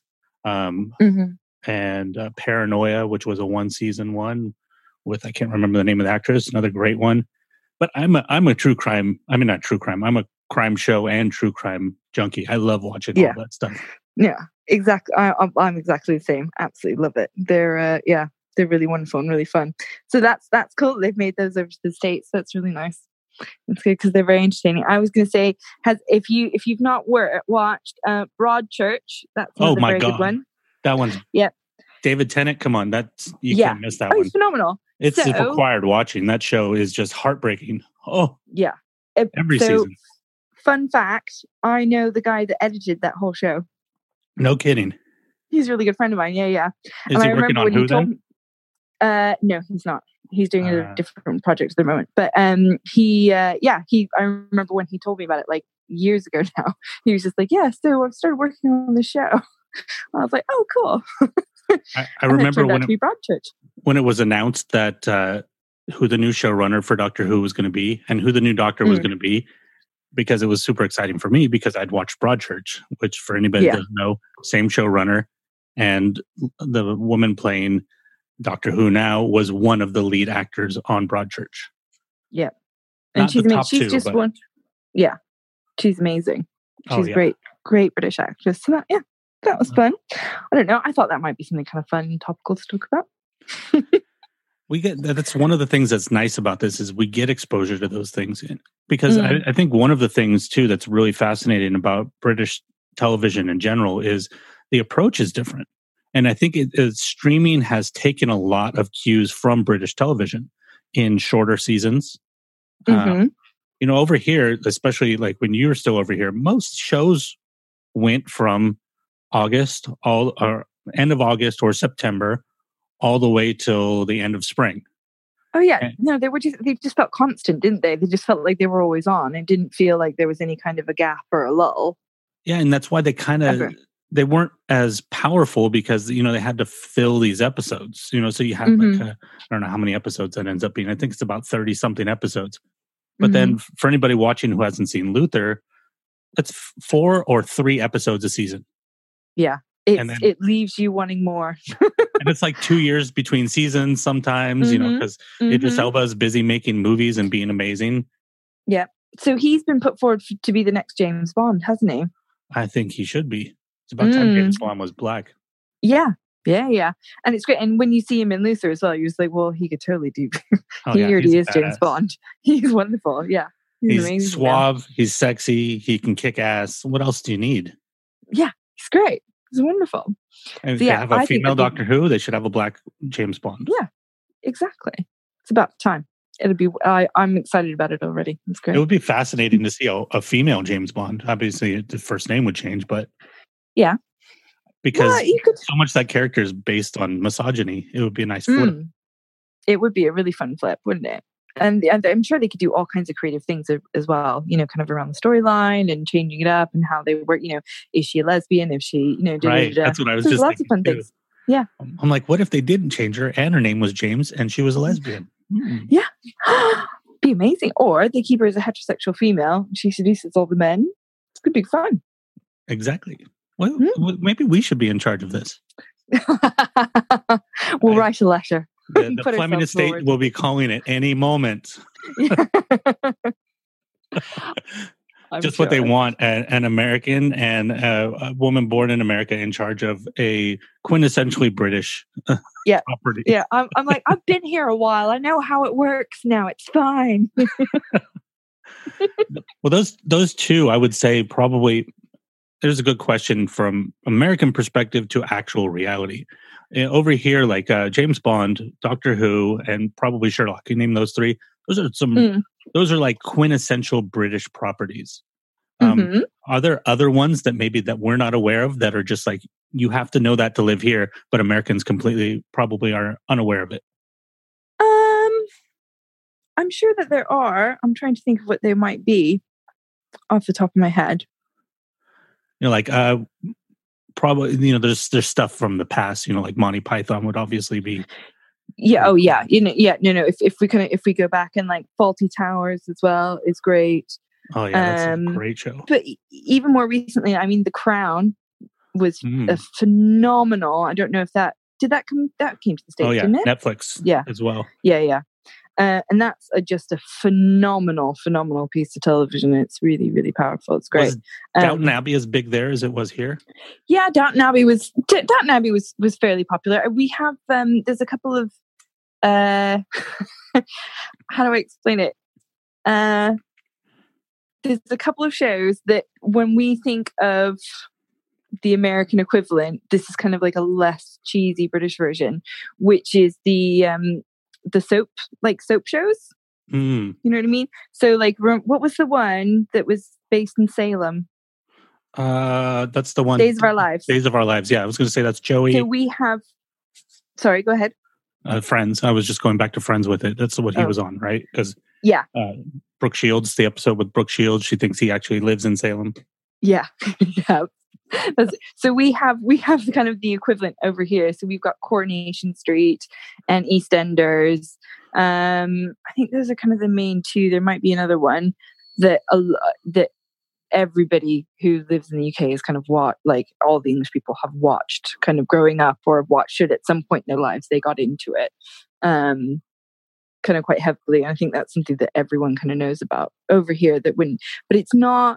and Paranoia, which was a 1-season one with, I can't remember the name of the actress. Another great one. But I'm a true crime. I mean, not true crime. I'm a crime show and true crime junkie. I love watching all that stuff. Yeah, exactly. I'm exactly the same. Absolutely love it. They're really wonderful and really fun. So that's cool. They've made those over to the States. That's really nice. It's good because they're very entertaining. I was going to say, if you've not watched Broadchurch, that's another very good one. That one's David Tennant. Come on, you can't miss that one. It's phenomenal. It's required watching. That show is just heartbreaking. Oh yeah, every season. Fun fact: I know the guy that edited that whole show. No kidding. He's a really good friend of mine. Yeah. Is he working on Who then? No, he's not. He's doing a different project at the moment. But I remember when he told me about it like years ago now. He was just like, yeah, so I've started working on the show. I was like, oh, cool. I remember when it was announced that who the new showrunner for Doctor Who was going to be and who the new Doctor was going to be. because it was super exciting for me because I'd watched Broadchurch, which for anybody that doesn't know, same showrunner, and the woman playing Doctor Who now was one of the lead actors on Broadchurch. Yeah. And Not she's the amazing. top She's two, just but- one. Yeah. She's amazing. She's great British actress. So that was fun. I don't know. I thought that might be something kind of fun and topical to talk about. That's one of the things that's nice about this is we get exposure to those things because I think one of the things too that's really fascinating about British television in general is the approach is different. And I think streaming has taken a lot of cues from British television in shorter seasons. Over here, especially like when you were still over here, most shows went from August, end of August or September, all the way till the end of spring. Oh yeah, no, they just felt constant, didn't they? They just felt like they were always on. It didn't feel like there was any kind of a gap or a lull. Yeah, and that's why they weren't as powerful because they had to fill these episodes. So you had I don't know how many episodes that ends up being. I think it's about 30 something episodes. But then for anybody watching who hasn't seen Luther, that's 4 or 3 episodes a season. Yeah. It leaves you wanting more. And it's like 2 years between seasons sometimes, because Idris Elba is busy making movies and being amazing. Yeah. So he's been put forward to be the next James Bond, hasn't he? I think he should be. It's about time James Bond was black. Yeah. Yeah. And it's great. And when you see him in Luther as well, you're just like, well, he could totally do. He already is James Bond. He's wonderful. Yeah. He's amazing, suave. He's sexy. He can kick ass. What else do you need? Yeah. He's great. It's wonderful. And if they have a female Doctor Who, they should have a black James Bond. Yeah, exactly. It's about time. It'll be. I'm excited about it already. It's great. It would be fascinating to see a female James Bond. Obviously, the first name would change, but yeah, because so much of that character is based on misogyny, it would be a nice flip. It would be a really fun flip, wouldn't it? And I'm sure they could do all kinds of creative things as well, kind of around the storyline and changing it up and how they work, is she a lesbian? If she, right. That's what I was just lots of fun things. Yeah. I'm like, what if they didn't change her and her name was James and she was a lesbian? Yeah. Be amazing. Or they keep her as a heterosexual female. She seduces all the men. It's good, big fun. Exactly. Well, maybe we should be in charge of this. We'll write a letter. The Fleming estate will be calling at any moment. Just what they want, an American and a woman born in America in charge of a quintessentially British property. Yeah, I'm like, I've been here a while. I know how it works now. It's fine. Well, those two, I would say probably, there's a good question from American perspective to actual reality. Over here, like James Bond, Doctor Who, and probably Sherlock. You name those 3. Those are like quintessential British properties. Are there other ones that we're not aware of that are just like, you have to know that to live here, but Americans completely probably are unaware of it? I'm sure that there are. I'm trying to think of what they might be off the top of my head. Probably, there's stuff from the past, like Monty Python would obviously be. Yeah. Oh, yeah. No. If we go back and like Faulty Towers as well is great. Oh yeah, that's a great show. But even more recently, I mean, The Crown was a phenomenal. I don't know if that came to the States. Oh yeah, didn't it? Netflix. Yeah, as well. Yeah. And that's just a phenomenal piece of television. It's really, really powerful. It's great. Was Downton Abbey as big there as it was here? Yeah, Downton Abbey was fairly popular. We have there's a couple of how do I explain it? There's a couple of shows that when we think of the American equivalent, this is kind of like a less cheesy British version, which is the soap shows. You know what I mean? So like, what was the one that was based in Salem? That's the one. Days of Our Lives. Days of Our Lives. Yeah, I was going to say that's Joey. So we have. Sorry, go ahead. Friends. I was just going back to Friends with it. That's what he was on, right? Because Brooke Shields, the episode with Brooke Shields, she thinks he actually lives in Salem. Yeah, yeah. So we have kind of the equivalent over here. So we've got Coronation Street and EastEnders. I think those are kind of the main 2. There might be another one that everybody who lives in the UK has kind of watched, like all the English people have watched kind of growing up or watched it at some point in their lives. They got into it kind of quite heavily. And I think that's something that everyone kind of knows about over here, that when, but it's not,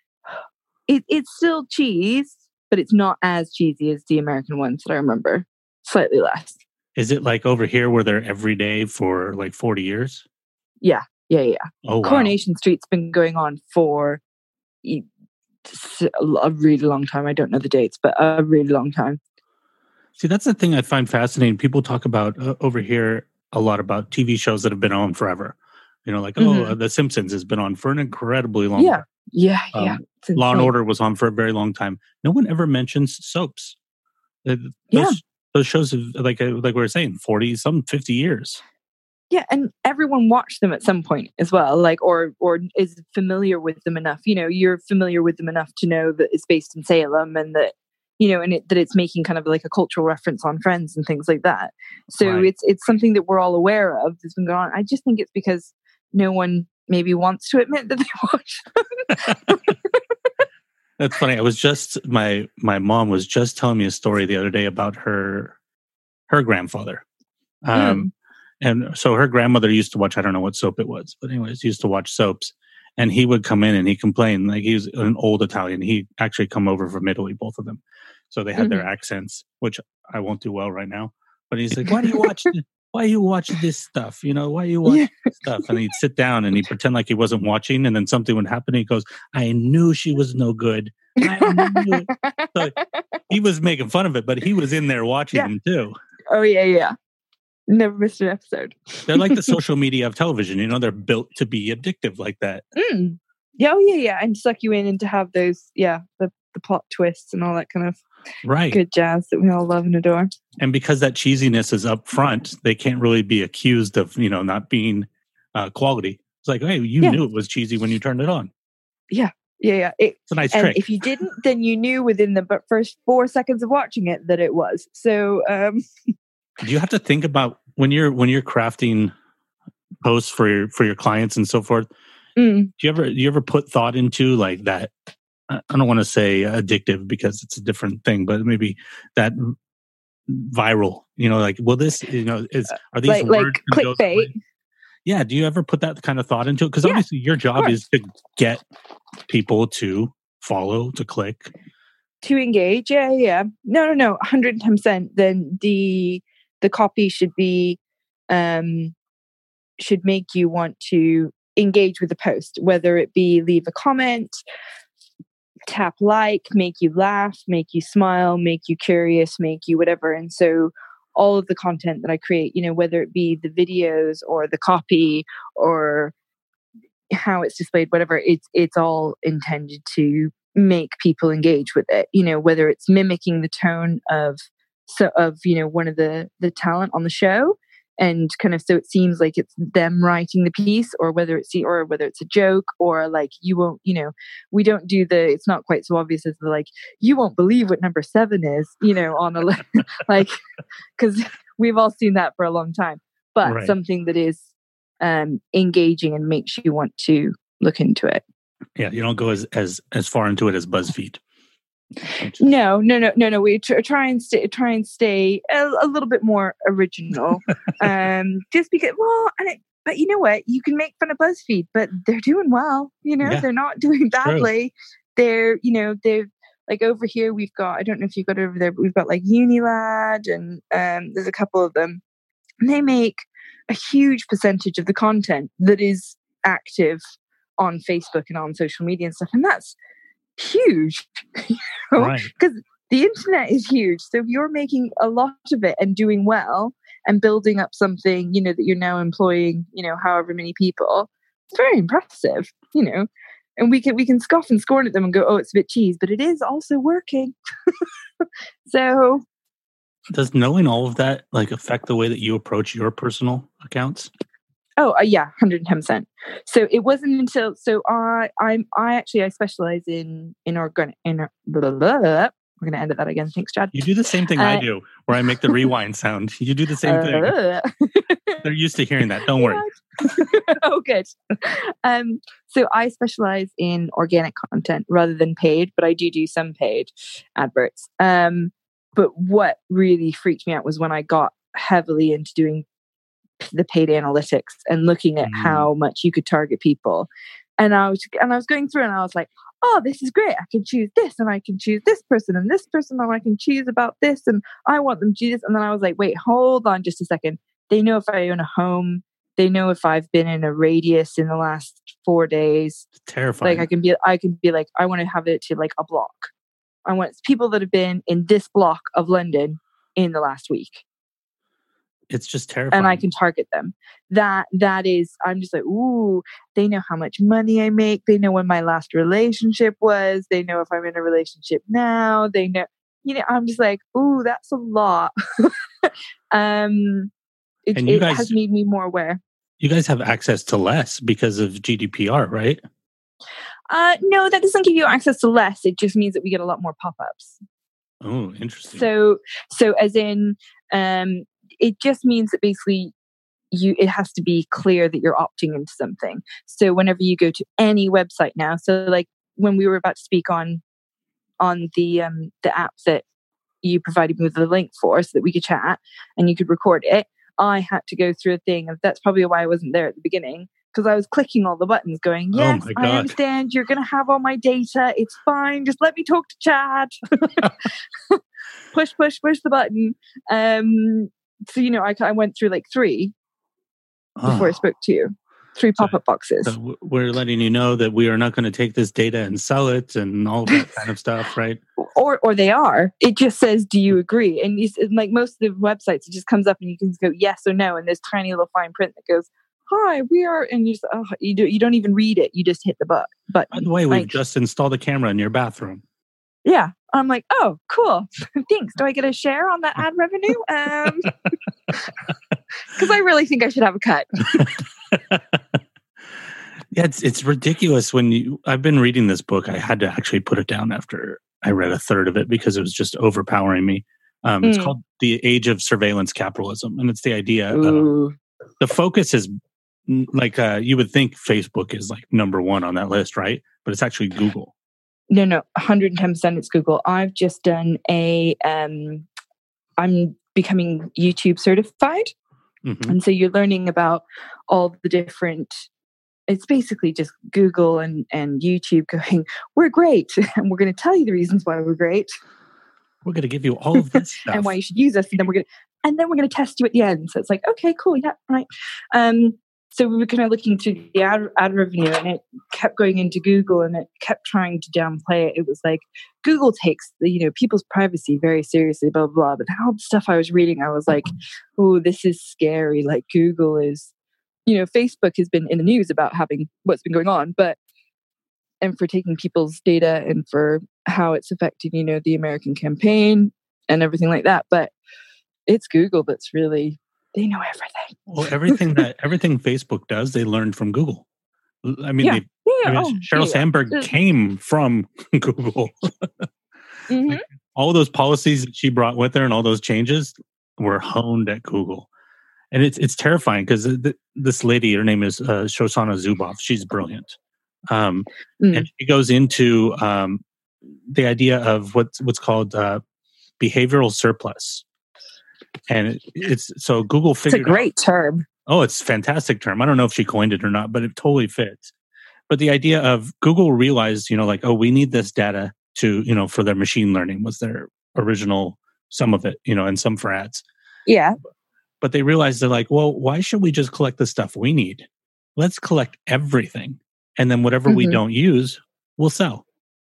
it's still cheese, but it's not as cheesy as the American ones that I remember. Slightly less. Is it like over here where they're every day for like 40 years? Yeah. Oh, wow. Coronation Street's been going on for a really long time. I don't know the dates, but a really long time. See, that's the thing I find fascinating. People talk about over here a lot about TV shows that have been on forever. You know, like, The Simpsons has been on for an incredibly long time. Yeah. Law and Order was on for a very long time. No one ever mentions soaps. Those shows have, like we were saying, 40, some 50 years. Yeah, and everyone watched them at some point as well, like or is familiar with them enough. You know, you're familiar with them enough to know that it's based in Salem and that, you know, and that it's making kind of like a cultural reference on Friends and things like that. So it's something that we're all aware of that's been going on. I just think it's because no one maybe wants to admit that they watch them. That's funny. I was just my mom was just telling me a story the other day about her grandfather. And so her grandmother used to watch, I don't know what soap it was, but anyways, used to watch soaps. And he would come in and he complained, like he was an old Italian. He actually come over from Italy, both of them. So they had their accents, which I won't do well right now. But he's like, why do you watch this stuff? You know, why do you watch this stuff? And he'd sit down and he'd pretend like he wasn't watching. And then something would happen. And he goes, I knew she was no good. I knew it. So he was making fun of it, but he was in there watching them too. Oh, yeah. Never missed an episode. They're like the social media of television. You know, they're built to be addictive like that. Yeah. And suck you in and to have those, the plot twists and all that kind of good jazz that we all love and adore. And because that cheesiness is up front, they can't really be accused of, you know, not being quality. It's like, hey, you knew it was cheesy when you turned it on. Yeah. It's a nice trick. If you didn't, then you knew within the first 4 seconds of watching it that it was. So, do you have to think about when you're crafting posts for your clients and so forth? Do you ever put thought into like that? I don't want to say addictive because it's a different thing, but maybe that viral. You know, like will this? You know, are these like clickbait? Yeah. Do you ever put that kind of thought into it? Because obviously your job is to get people to follow, to click, to engage. Yeah. No, 110%. Then the copy should be should make you want to engage with the post, whether it be leave a comment, tap like, make you laugh, make you smile, make you curious, make you whatever. And so all of the content that I create, you know, whether it be the videos or the copy or how it's displayed, whatever, it's all intended to make people engage with it, you know, whether it's mimicking the tone of you know, one of the talent on the show, and kind of so it seems like it's them writing the piece, or whether it's a joke, or like you won't, you know, we don't do it's not quite so obvious as the like you won't believe what number 7 is, you know, on a like, because we've all seen that for a long time, but something that is engaging and makes you want to look into it. Yeah, you don't go as far into it as BuzzFeed. No. We try and stay a little bit more original, just because. Well, but you know what? You can make fun of BuzzFeed, but they're doing well. You know, they're not doing badly. They're like over here. We've got. I don't know if you've got it over there, but we've got like Unilad, and there's a couple of them. And they make a huge percentage of the content that is active on Facebook and on social media and stuff, and that's huge, because the internet is huge. So if you're making a lot of it and doing well and building up something, you know, that you're now employing, you know, however many people, it's very impressive, you know. And we can scoff and scorn at them and go, oh, it's a bit cheese, but it is also working. So does knowing all of that like affect the way that you approach your personal accounts? Oh, yeah, 110%. So it wasn't until I specialize in We're going to edit that again. Thanks, Chad. You do the same thing I do, where I make the rewind sound. You do the same thing. They're used to hearing that. Don't worry. Oh, good. So I specialize in organic content rather than paid, but I do some paid adverts. But what really freaked me out was when I got heavily into doing the paid analytics and looking at how much you could target people. And I was going through and I was like, oh, this is great. I can choose this and I can choose this person and I can choose about this and I want them to do this. And then I was like, wait, hold on just a second. They know if I own a home. They know if I've been in a radius in the last 4 days. It's terrifying. Like I can be like, I want to have it to like a block. I want people that have been in this block of London in the last week. It's just terrifying. And I can target them. That is, I'm just like, ooh, they know how much money I make. They know when my last relationship was. They know if I'm in a relationship now. They know, I'm just like, ooh, that's a lot. It has made me more aware. You guys have access to less because of GDPR, right? No, that doesn't give you access to less. It just means that we get a lot more pop-ups. Oh, interesting. So as in, it just means that basically it has to be clear that you're opting into something. So whenever you go to any website now, so like when we were about to speak on the app that you provided me with the link for so that we could chat and you could record it, I had to go through a thing of, that's probably why I wasn't there at the beginning, because I was clicking all the buttons going, yes, I understand you're going to have all my data. It's fine. Just let me talk to Chad. push the button. So, I went through like 3 before I spoke to you. 3 pop-up boxes. So we're letting you know that we are not going to take this data and sell it and all that kind of stuff, right? Or they are. It just says, do you agree? And like most of the websites, it just comes up and you can go yes or no. And there's tiny little fine print that goes, hi, we are, and you don't even read it. You just hit the button. By the way, we've just installed a camera in your bathroom. Yeah. I'm like, oh, cool. Thanks. Do I get a share on that ad revenue? Because I really think I should have a cut. Yeah, it's ridiculous I've been reading this book. I had to actually put it down after I read a third of it because it was just overpowering me. It's called The Age of Surveillance Capitalism. And it's the idea of the focus is like, you would think Facebook is like number 1 on that list, right? But it's actually Google. No, 110% it's Google. I've just done I'm becoming YouTube certified. Mm-hmm. And so you're learning about all the different, it's basically just Google and YouTube going, we're great. And we're going to tell you the reasons why we're great. We're going to give you all of this stuff. And why you should use us. And then we're going to test you at the end. So it's like, okay, cool. Yeah, right. So we were kind of looking through the ad revenue and it kept going into Google and it kept trying to downplay it. It was like Google takes the, people's privacy very seriously, blah, blah, blah. But all the stuff I was reading, I was like, oh, this is scary. Like Google is, Facebook has been in the news about having what's been going on, and for taking people's data and for how it's affecting, the American campaign and everything like that. But it's Google that's really, they know everything. Well, everything Facebook does, they learned from Google. I mean, Sheryl Sandberg came from Google. Mm-hmm. Like, all those policies that she brought with her and all those changes were honed at Google. And it's terrifying because this lady, her name is Shoshana Zuboff. She's brilliant. And she goes into the idea of what's called behavioral surplus. And it's so Google figured it's a great term. Oh, it's a fantastic term. I don't know if she coined it or not, but it totally fits. But the idea of Google realized, we need this data to, for their machine learning was their original, some of it, and some for ads. Yeah. But they realized they're like, well, why should we just collect the stuff we need? Let's collect everything. And then whatever we don't use, we'll sell.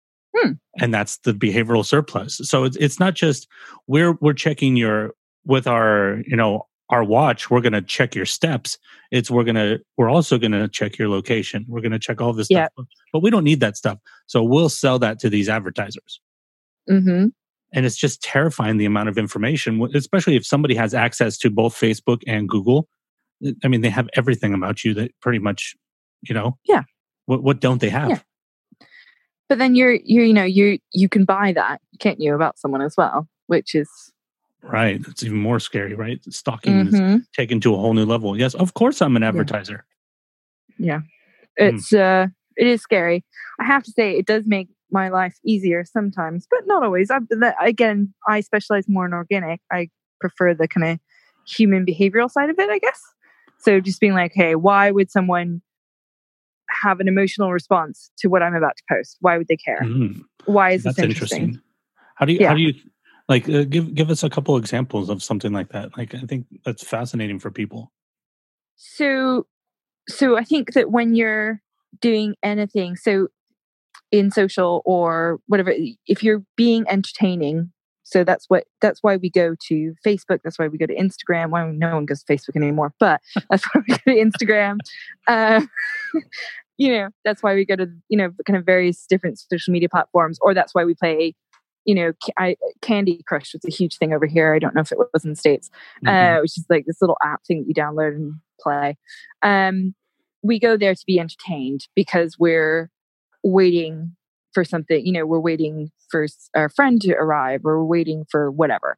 And that's the behavioral surplus. So it's not just we're checking with our watch, we're going to check your steps. We're also going to check your location. We're going to check all this stuff, but we don't need that stuff. So we'll sell that to these advertisers. Mm-hmm. And it's just terrifying the amount of information, especially if somebody has access to both Facebook and Google. I mean, they have everything about you that pretty much, Yeah. What don't they have? Yeah. But then you can buy that, can't you, about someone as well, which is right. It's even more scary, right? Stalking is taken to a whole new level. Yes, of course I'm an advertiser. Yeah. It is scary. I have to say it does make my life easier sometimes, but not always. Again, I specialize more in organic. I prefer the kind of human behavioral side of it, I guess. So just being like, hey, why would someone have an emotional response to what I'm about to post? Why would they care? Why is this interesting? How do you like give us a couple examples of something like that? Like, I think that's fascinating for people. So I think that when you're doing anything, so in social or whatever, if you're being entertaining, so that's why we go to Facebook. That's why we go to Instagram. Why no one goes to Facebook anymore, but that's why we go to Instagram. That's why we go to, kind of various different social media platforms, or that's why we play, Candy Crush was a huge thing over here. I don't know if it was in the States, which is like this little app thing that you download and play. We go there to be entertained because we're waiting for something, we're waiting for our friend to arrive, or we're waiting for whatever.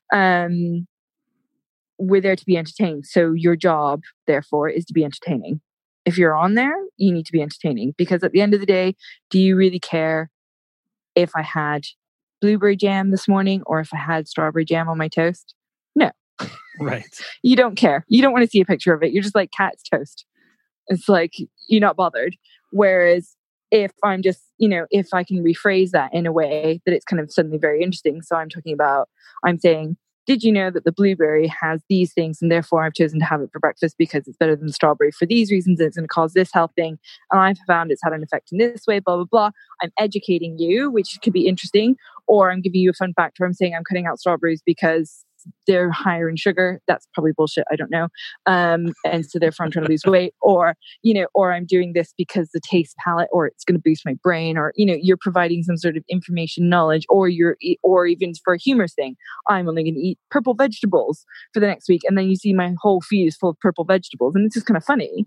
We're there to be entertained. So your job, therefore, is to be entertaining. If you're on there, you need to be entertaining, because at the end of the day, do you really care if I had blueberry jam this morning or if I had strawberry jam on my toast? No. Right. You don't care. You don't want to see a picture of it. You're just like, cat's toast. It's like, you're not bothered. Whereas if I'm just, if I can rephrase that in a way that it's kind of suddenly very interesting. So I'm saying, did you know that the blueberry has these things, and therefore I've chosen to have it for breakfast because it's better than the strawberry for these reasons, and it's going to cause this health thing, and I've found it's had an effect in this way, blah, blah, blah. I'm educating you, which could be interesting, or I'm giving you a fun fact where I'm saying I'm cutting out strawberries because they're higher in sugar. That's probably bullshit. I don't know. And so therefore I'm trying to lose weight, or I'm doing this because the taste palette, or it's going to boost my brain, or, you're providing some sort of information, knowledge, or even for a humorous thing, I'm only going to eat purple vegetables for the next week. And then you see my whole feed is full of purple vegetables, and it's just kind of funny.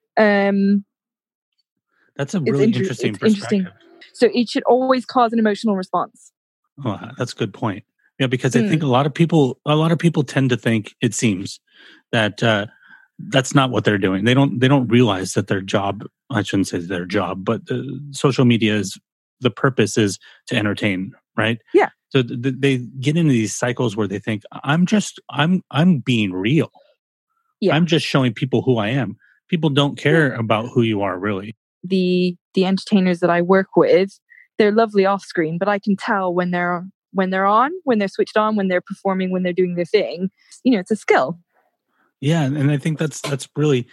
That's a really interesting perspective. So it should always cause an emotional response. Oh, that's a good point. Yeah, because I think a lot of people tend to think, it seems, that that's not what they're doing. They don't realize that their job, I shouldn't say their job, but social media the purpose is to entertain, right? Yeah. So they get into these cycles where they think, I'm being real. Yeah. I'm just showing people who I am. People don't care about who you are, really. The entertainers that I work with, they're lovely off screen, but I can tell when they're on, when they're switched on, when they're performing, when they're doing their thing. It's a skill. Yeah, and I think that's really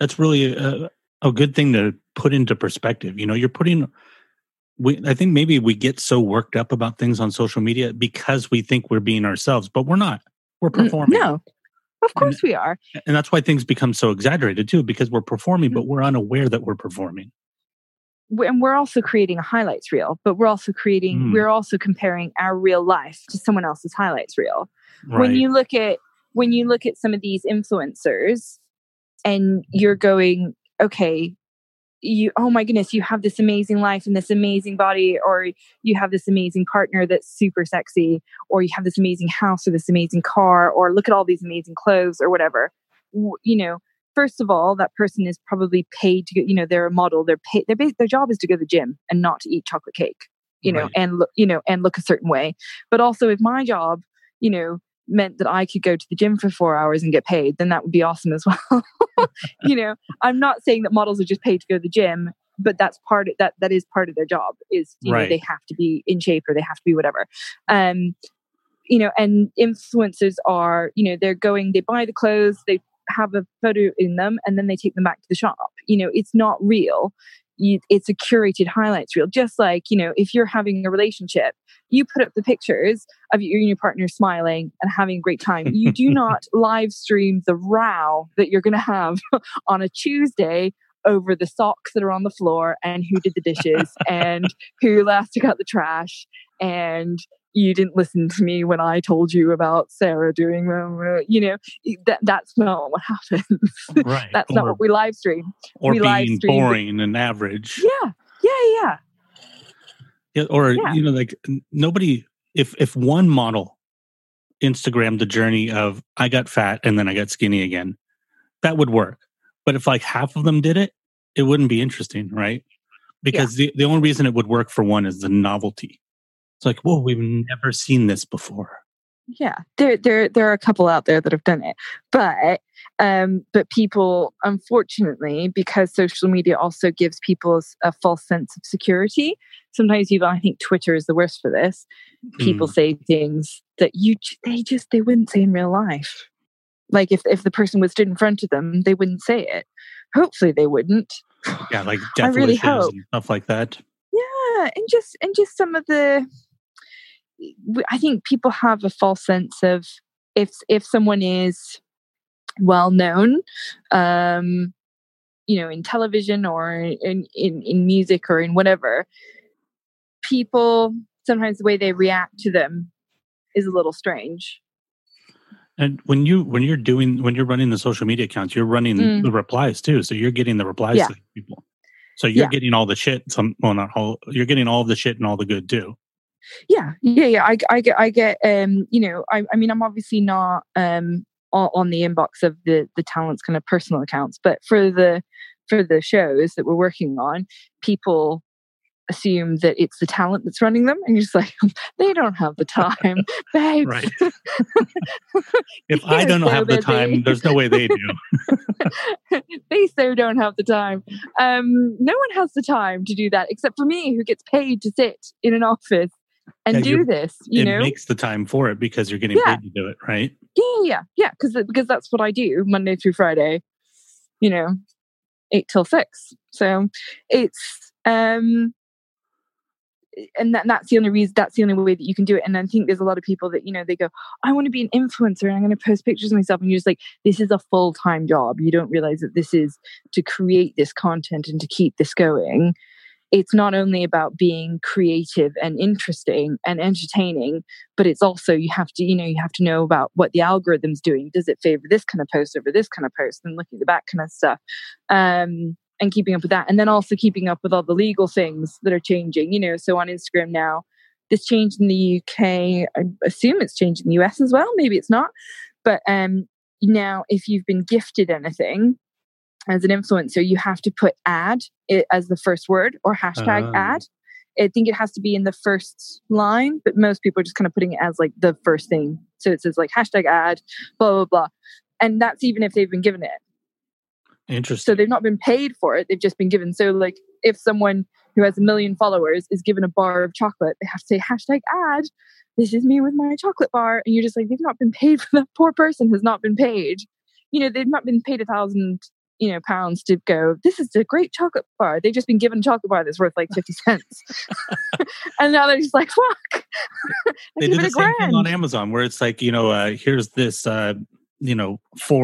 a good thing to put into perspective. You're putting. I think maybe we get so worked up about things on social media because we think we're being ourselves, but we're not. We're performing. No, of course we are. And that's why things become so exaggerated too, because we're performing, but we're unaware that we're performing. And we're also creating a highlights reel, but we're also comparing our real life to someone else's highlights reel. Right. When you look at some of these influencers, and you're going, okay, oh my goodness, you have this amazing life and this amazing body, or you have this amazing partner that's super sexy, or you have this amazing house or this amazing car, or look at all these amazing clothes or whatever. First of all, that person is probably paid to go, they're a model. They're paid. Their job is to go to the gym and not to eat chocolate cake, right. And look a certain way. But also, if my job, meant that I could go to the gym for 4 hours and get paid, then that would be awesome as well. I'm not saying that models are just paid to go to the gym, but that's that is part of their job. Is right. They have to be in shape, or they have to be whatever. And influencers are, they buy the clothes, they have a photo in them, and then they take them back to the shop. It's not real. It's a curated highlights reel. Just like, if you're having a relationship, you put up the pictures of you and your partner smiling and having a great time. You do not live stream the row that you're going to have on a Tuesday over the socks that are on the floor, and who did the dishes and who last took out the trash, and you didn't listen to me when I told you about Sarah doing, that's not what happens. Right. That's not what we live stream. Or we being boring and average. Yeah. Yeah, or Yeah. like nobody. If one model Instagrammed the journey of I got fat and then I got skinny again, that would work. But if like half of them did it, it wouldn't be interesting, right? Because the only reason it would work for one is the novelty. It's like, whoa, we've never seen this before. Yeah, there are a couple out there that have done it, but people, unfortunately, because social media also gives people a false sense of security. Sometimes I think Twitter is the worst for this. People say things that they wouldn't say in real life. Like if the person was stood in front of them, they wouldn't say it. Hopefully, they wouldn't. Yeah, like death I really wishes hope. and stuff like that. Yeah, and just some of the. I think people have a false sense of if someone is well known, in television or in music or in whatever, people sometimes the way they react to them is a little strange. And when you're running the social media accounts, you're running the replies too. So you're getting the replies to people. So you're getting all the shit. Not all. You're getting all of the shit and all the good too. Yeah. I get. I'm obviously not on the inbox of the talent's kind of personal accounts, but for the shows that we're working on, people assume that it's the talent that's running them, and you're just like, they don't have the time, babe. Right. If I don't have the time, there's no way they do. They so don't have the time. No one has the time to do that except for me, who gets paid to sit in an office and do this. It makes the time for it because you're getting paid to do it, right? Yeah. Because that's what I do Monday through Friday. 8 till 6. So it's and that's the only reason. That's the only way that you can do it. And I think there's a lot of people that they go, I want to be an influencer and I'm going to post pictures of myself, and you're just like, this is a full-time job. You don't realize that this is to create this content and to keep this going. It's not only about being creative and interesting and entertaining, but it's also you have to know about what the algorithm's doing. Does it favor this kind of post over this kind of post, and looking at the back kind of stuff, and keeping up with that, and then also keeping up with all the legal things that are changing. So on Instagram now, this changed in the UK. I assume it's changed in the US as well. Maybe it's not, but now if you've been gifted anything as an influencer, you have to put ad as the first word or hashtag ad. I think it has to be in the first line, but most people are just kind of putting it as like the first thing. So it says like hashtag ad, blah, blah, blah. And that's even if they've been given it. Interesting. So they've not been paid for it. They've just been given. So like if someone who has 1 million followers is given a bar of chocolate, they have to say hashtag ad. This is me with my chocolate bar. And you're just like, they've not been paid for that. Poor person has not been paid. They've not been paid £1,000 pounds to go, this is a great chocolate bar. They've just been given a chocolate bar that's worth like 50 cents. And now they're just like, fuck. They did the same thing on Amazon where it's like, here's this, $4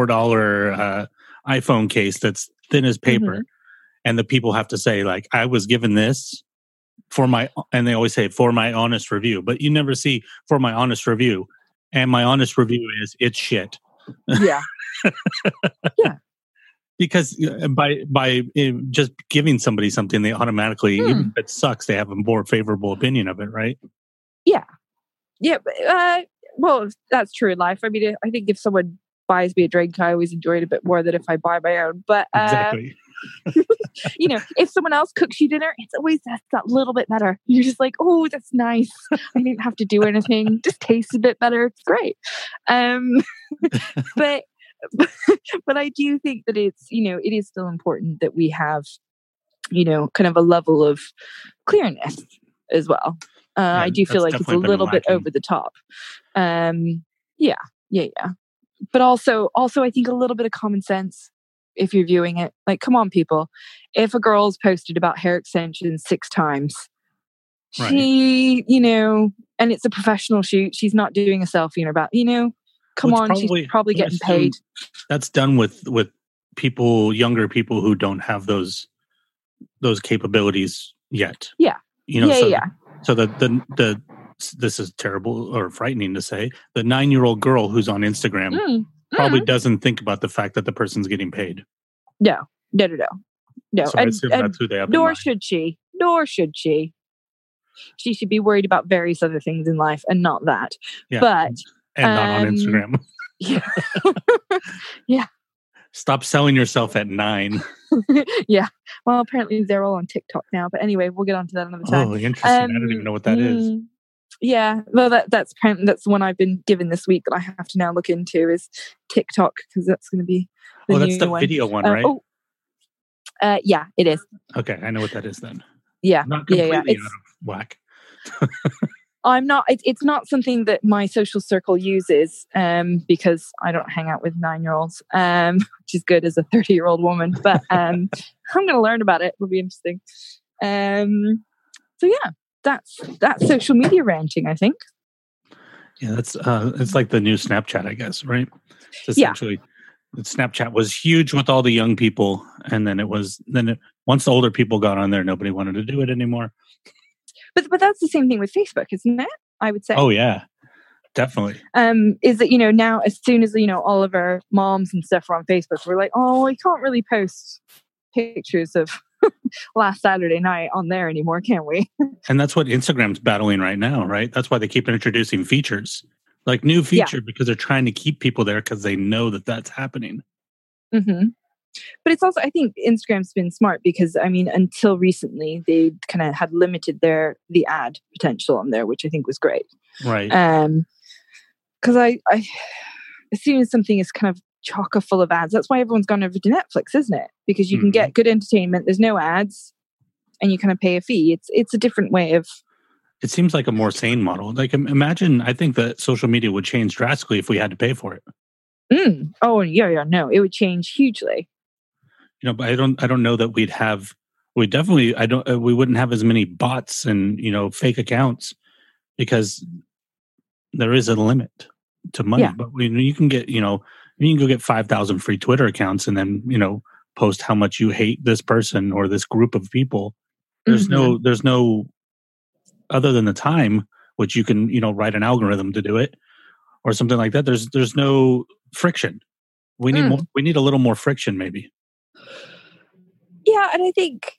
iPhone case that's thin as paper. And the people have to say like, I was given this and they always say for my honest review, but you never see for my honest review. And my honest review is it's shit. Yeah. Yeah. Because by just giving somebody something, they automatically, even if it sucks, they have a more favorable opinion of it, right? Yeah. Yeah. Well, that's true in life. I mean, I think if someone buys me a drink, I always enjoy it a bit more than if I buy my own. But exactly. If someone else cooks you dinner, it's always that little bit better. You're just like, oh, that's nice. I didn't have to do anything. Just tastes a bit better. It's great. But I do think that it's, it is still important that we have, kind of a level of clearness as well. I do feel like it's a little bit over the top. Yeah. But also I think a little bit of common sense if you're viewing it. Like, come on, people. If a girl's posted about hair extensions 6 times, right. She, and it's a professional shoot, she's not doing a selfie in her back, come on, she's probably getting paid. That's done with people, younger people who don't have those capabilities yet. Yeah. So the this is terrible or frightening to say. The 9-year-old girl who's on Instagram probably doesn't think about the fact that the person's getting paid. No. So I assume that's who they have. Nor should she. She should be worried about various other things in life and not that. Yeah. But And not on Instagram. Yeah. Yeah. Stop selling yourself at 9. Yeah. Well, apparently they're all on TikTok now. But anyway, we'll get onto that another time. Oh, interesting. I don't even know what that is. Yeah. Well, that's the one I've been given this week that I have to now look into is TikTok, because that's going to be the that's the one. video one, right? Yeah, it is. Okay, I know what that is then. Yeah. Not completely out It's, of whack. I'm not. It's not something that my social circle uses, because I don't hang out with 9-year-olds, which is good as a 30-year-old woman. But I'm going to learn about it. It'll be interesting. So yeah, that's social media ranting, I think. Yeah, that's it's like the new Snapchat, I guess, right? It's essentially, Snapchat was huge with all the young people, and then once the older people got on there, nobody wanted to do it anymore. But that's the same thing with Facebook, isn't it? I would say. Oh yeah, definitely. Is that now as soon as all of our moms and stuff are on Facebook, we're like, oh, we can't really post pictures of last Saturday night on there anymore, can we? And that's what Instagram's battling right now, right? That's why they keep introducing features, like new feature, because they're trying to keep people there because they know that that's happening. Mm-hmm. But it's also, I think Instagram's been smart because, until recently, they kind of had limited the ad potential on there, which I think was great. Right. Because I as soon as something is kind of chocker full of ads, that's why everyone's gone over to Netflix, isn't it? Because you can get good entertainment, there's no ads, and you kind of pay a fee. It's a different way of... It seems like a more sane model. Like, imagine, I think that social media would change drastically if we had to pay for it. Oh, yeah, no, it would change hugely. But I don't know that we wouldn't have as many bots and, fake accounts, because there is a limit to money. Yeah. But you can get, you can go get 5,000 free Twitter accounts and then, post how much you hate this person or this group of people. There's no, other than the time, which you can, write an algorithm to do it or something like that. There's no friction. We need more, we need a little more friction, maybe. Yeah, and I think,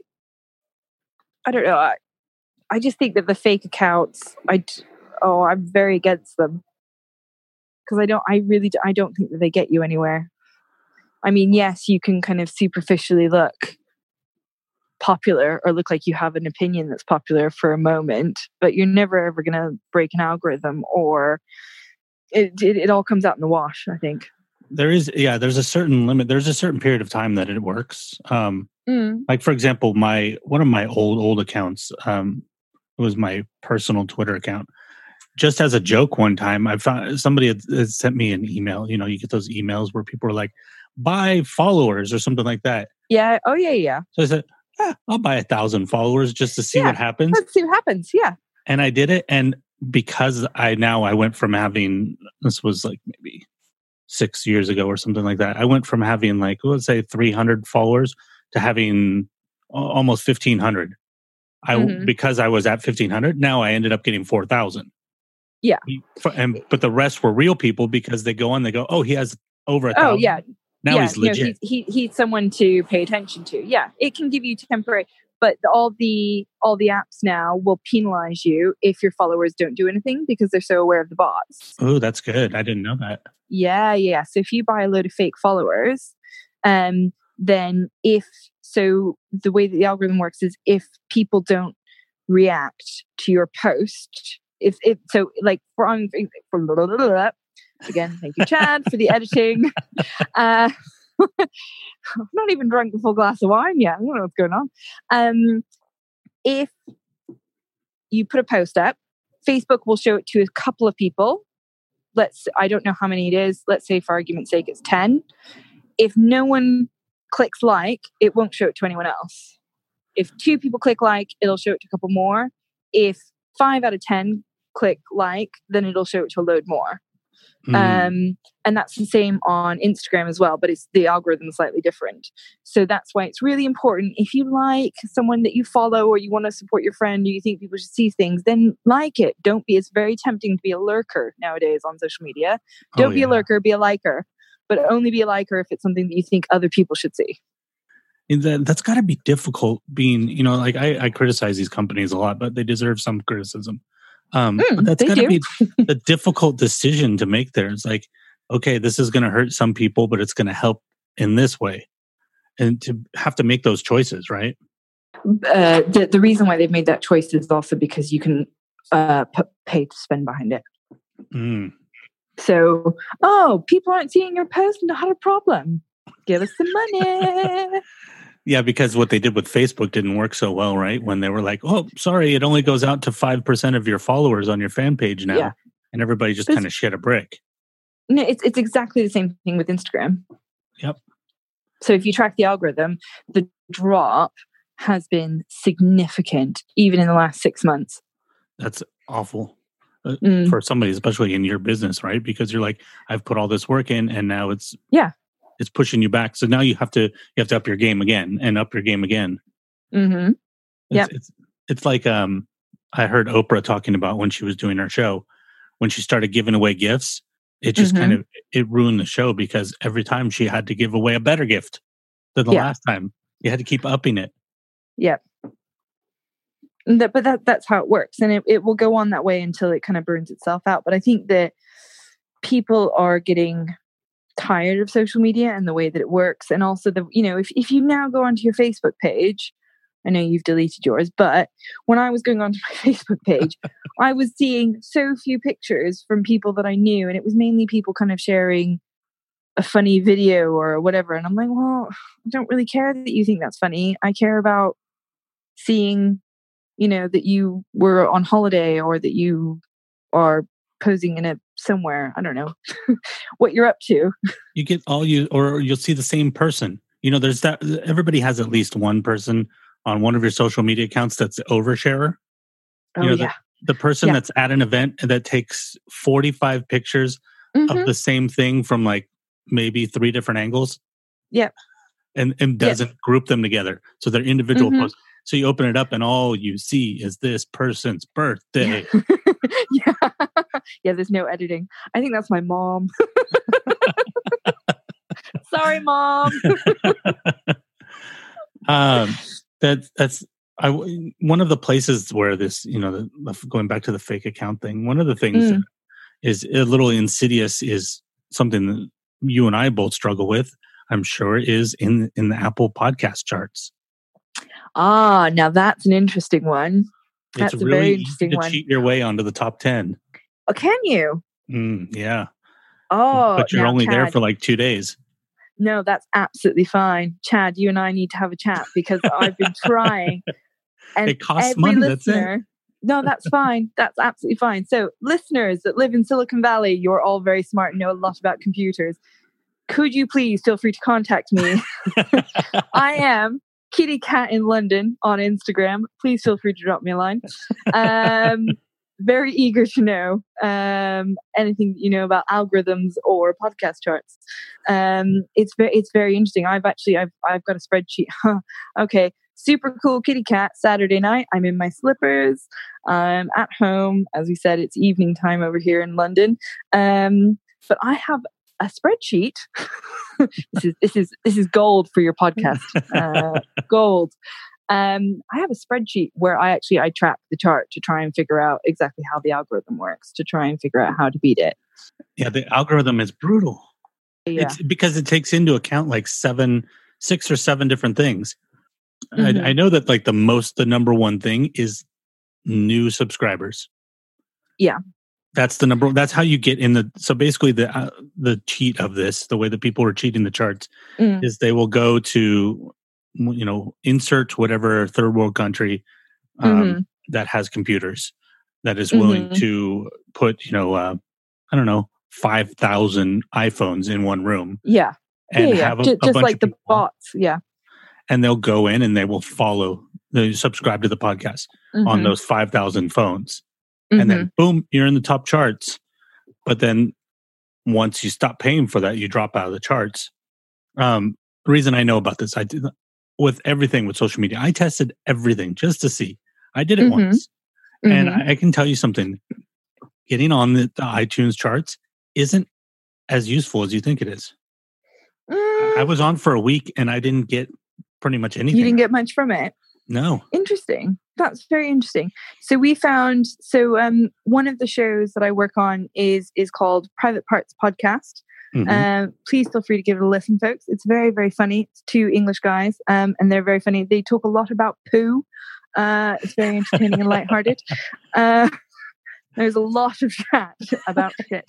I don't know, I just think that the fake accounts, I'm very against them. Because I don't think that they get you anywhere. Yes, you can kind of superficially look popular or look like you have an opinion that's popular for a moment, but you're never ever going to break an algorithm, or it all comes out in the wash, I think. There's a certain limit. There's a certain period of time that it works. Like, for example, one of my old accounts, was my personal Twitter account. Just as a joke, one time I found somebody had sent me an email. You get those emails where people are like, buy followers or something like that. Yeah. Oh, yeah. So I said, I'll buy 1,000 followers just to see what happens. Let's see what happens. Yeah. And I did it. And because I went from having, this was like maybe 6 years ago or something like that. I went from having like, let's say 300 followers to having almost 1,500. Because I was at 1,500, now I ended up getting 4,000. Yeah. But the rest were real people because they go on, they go, oh, he has over 1,000. Oh, yeah. Now he's legit. He's someone to pay attention to. Yeah. It can give you temporary, but all the apps now will penalize you if your followers don't do anything because they're so aware of the bots. Oh, that's good. I didn't know that. Yeah. So if you buy a load of fake followers, then the way that the algorithm works is if people don't react to your post, again, thank you, Chad, for the editing. I'm not even drunk a full glass of wine yet. I don't know what's going on. If you put a post up, Facebook will show it to a couple of people. I don't know how many it is. Let's say for argument's sake, it's 10. If no one clicks like, it won't show it to anyone else. If 2 people click like, it'll show it to a couple more. If 5 out of 10 click like, then it'll show it to a load more. And that's the same on Instagram as well, but it's the algorithm is slightly different. So that's why it's really important. If you like someone that you follow or you want to support your friend or you think people should see things, then like it. It's very tempting to be a lurker nowadays on social media. Don't be a lurker, be a liker. But only be a liker if it's something that you think other people should see. And that's got to be difficult being, like I criticize these companies a lot, but they deserve some criticism. But that's got to be a difficult decision to make there. It's like, okay, this is going to hurt some people, but it's going to help in this way. And to have to make those choices, right? The reason why they've made that choice is also because you can pay to spend behind it. Mm. So, people aren't seeing your post, not a problem. Give us some money. Yeah, because what they did with Facebook didn't work so well, right? When they were like, oh, sorry, it only goes out to 5% of your followers on your fan page now. Yeah. And everybody just kind of shit a brick. No, it's exactly the same thing with Instagram. Yep. So if you track the algorithm, the drop has been significant, even in the last 6 months. That's awful for somebody, especially in your business, right? Because you're like, I've put all this work in, and now it's pushing you back. So now you have to up your game again and up your game again. Mm-hmm. Yeah. It's like I heard Oprah talking about when she was doing her show, when she started giving away gifts, it just kind of it ruined the show because every time she had to give away a better gift than the last time. You had to keep upping it. Yeah. But that's how it works, and it will go on that way until it kind of burns itself out. But I think that people are getting tired of social media and the way that it works, and also if you now go onto your Facebook page, I know you've deleted yours, but when I was going onto my Facebook page, I was seeing so few pictures from people that I knew, and it was mainly people kind of sharing a funny video or whatever. And I'm like, well, I don't really care that you think that's funny. I care about seeing, that you were on holiday or that you are posing in somewhere. I don't know what you're up to. You get or you'll see the same person. There's that. Everybody has at least one person on one of your social media accounts that's the oversharer. The person that's at an event that takes 45 pictures of the same thing from like maybe 3 different angles. Yep. And doesn't group them together. So they're individual posts. So you open it up and all you see is this person's birthday. Yeah, there's no editing. I think that's my mom. Sorry, Mom. That's one of the places where this, going back to the fake account thing, one of the things that is a little insidious is something that you and I both struggle with, I'm sure, is in the Apple podcast charts. Now that's an interesting one. That's it's a really very interesting easy to one. cheat your way onto the top 10. Oh, can you? Yeah. Oh, but you're only there for like 2 days. No, that's absolutely fine. Chad, you and I need to have a chat because I've been trying. And it costs money. That's it. No, that's fine. That's absolutely fine. So listeners that live in Silicon Valley, you're all very smart and know a lot about computers. Could you please feel free to contact me? I am Kitty Cat in London on Instagram. Please feel free to drop me a line. Very eager to know anything about algorithms or podcast charts. It's very interesting. I've got a spreadsheet. Okay, super cool kitty cat. Saturday night, I'm in my slippers. I'm at home. As we said, it's evening time over here in London. But I have a spreadsheet. This is gold for your podcast. Gold. I have a spreadsheet where I track the chart to try and figure out exactly how the algorithm works, to try and figure out how to beat it. Yeah, the algorithm is brutal. Yeah. It's because it takes into account like 6 or 7 different things. I know that like the number one thing is new subscribers. Yeah. That's that's how you get in so basically the cheat of this, the way that people are cheating the charts is they will go to, insert whatever third world country that has computers that is willing to put, I don't know, 5,000 iPhones in one room. Yeah. And have a just bunch like of the people, bots. Yeah. And they'll go in and they will subscribe to the podcast on those 5,000 phones. And then boom, you're in the top charts. But then once you stop paying for that, you drop out of the charts. The reason I know about this, I did with everything with social media. I tested everything just to see. I did it once. And I can tell you something. Getting on the iTunes charts isn't as useful as you think it is. I was on for a week and I didn't get pretty much anything. You didn't get much from it? No. Interesting. That's very interesting. So we found, one of the shows that I work on is called Private Parts Podcast. Please feel free to give it a listen, folks. It's very, very funny. It's two English guys, and they're very funny. They talk a lot about poo. It's very entertaining and lighthearted. There's a lot of chat about shit.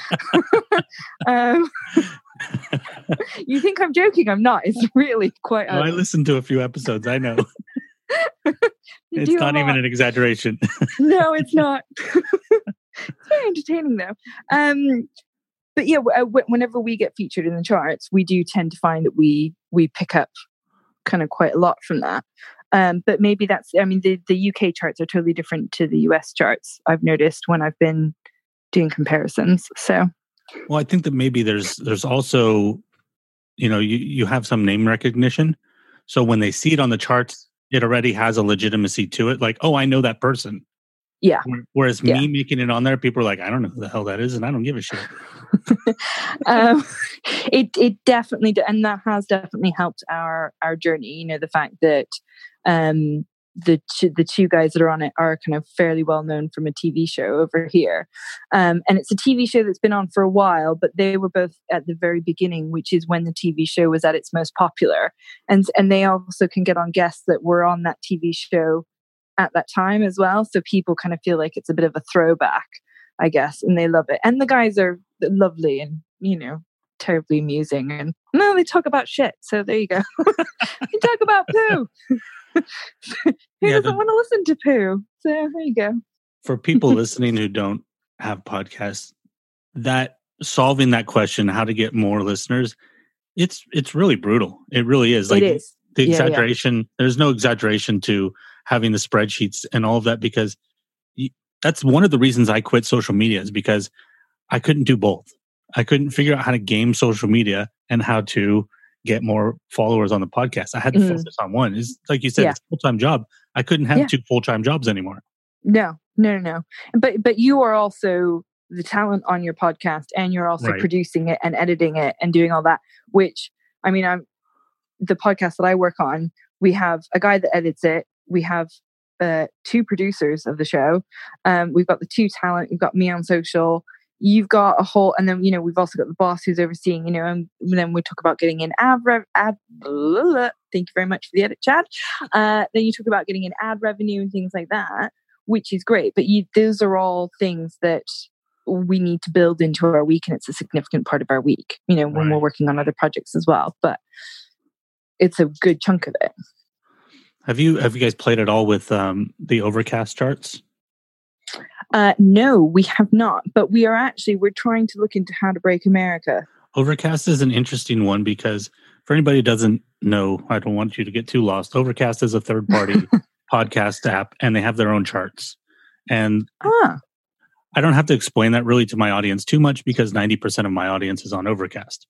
You think I'm joking? I'm not. It's really quite... I listened to a few episodes. I know. It's not even an exaggeration. No, it's not. It's very entertaining, though. But yeah, whenever we get featured in the charts, we do tend to find that we pick up kind of quite a lot from that. But maybe that's, I mean, the UK charts are totally different to the US charts, I've noticed when I've been doing comparisons. So, well, I think that maybe there's also, you have some name recognition. So when they see it on the charts, it already has a legitimacy to it. Like, oh, I know that person. Yeah. Whereas me making it on there, people are like, I don't know who the hell that is, and I don't give a shit. It definitely, and that has definitely helped our journey. The fact that the two guys that are on it are kind of fairly well known from a TV show over here, and it's a TV show that's been on for a while. But they were both at the very beginning, which is when the TV show was at its most popular, and they also can get on guests that were on that TV show at that time as well. So people kind of feel like it's a bit of a throwback, I guess, and they love it. And the guys are lovely and, terribly amusing. And no, they talk about shit. So there you go. They talk about poo. Who doesn't want to listen to poo? So there you go. For people listening who don't have podcasts, that solving that question, how to get more listeners, it's really brutal. It really is. Like, it is. The exaggeration, there's no exaggeration to having the spreadsheets and all of that, because that's one of the reasons I quit social media, is because I couldn't do both. I couldn't figure out how to game social media and how to get more followers on the podcast. I had to focus on one. It's like you said, it's a full-time job. I couldn't have two full-time jobs anymore. No. But you are also the talent on your podcast, and you're also producing it and editing it and doing all that, which, I mean, the podcast that I work on, we have a guy that edits it. We have two producers of the show. We've got the two talent. We've got me on social. You've got a whole, and then, we've also got the boss who's overseeing, and then we talk about getting in thank you very much for the edit, Chad. Then you talk about getting in ad revenue and things like that, which is great. But those are all things that we need to build into our week, and it's a significant part of our week, when we're working on other projects as well. But it's a good chunk of it. Have you guys played at all with the Overcast charts? No, we have not. But we're trying to look into How to Break America. Overcast is an interesting one, because for anybody who doesn't know, I don't want you to get too lost. Overcast is a third-party podcast app, and they have their own charts. And I don't have to explain that really to my audience too much, because 90% of my audience is on Overcast.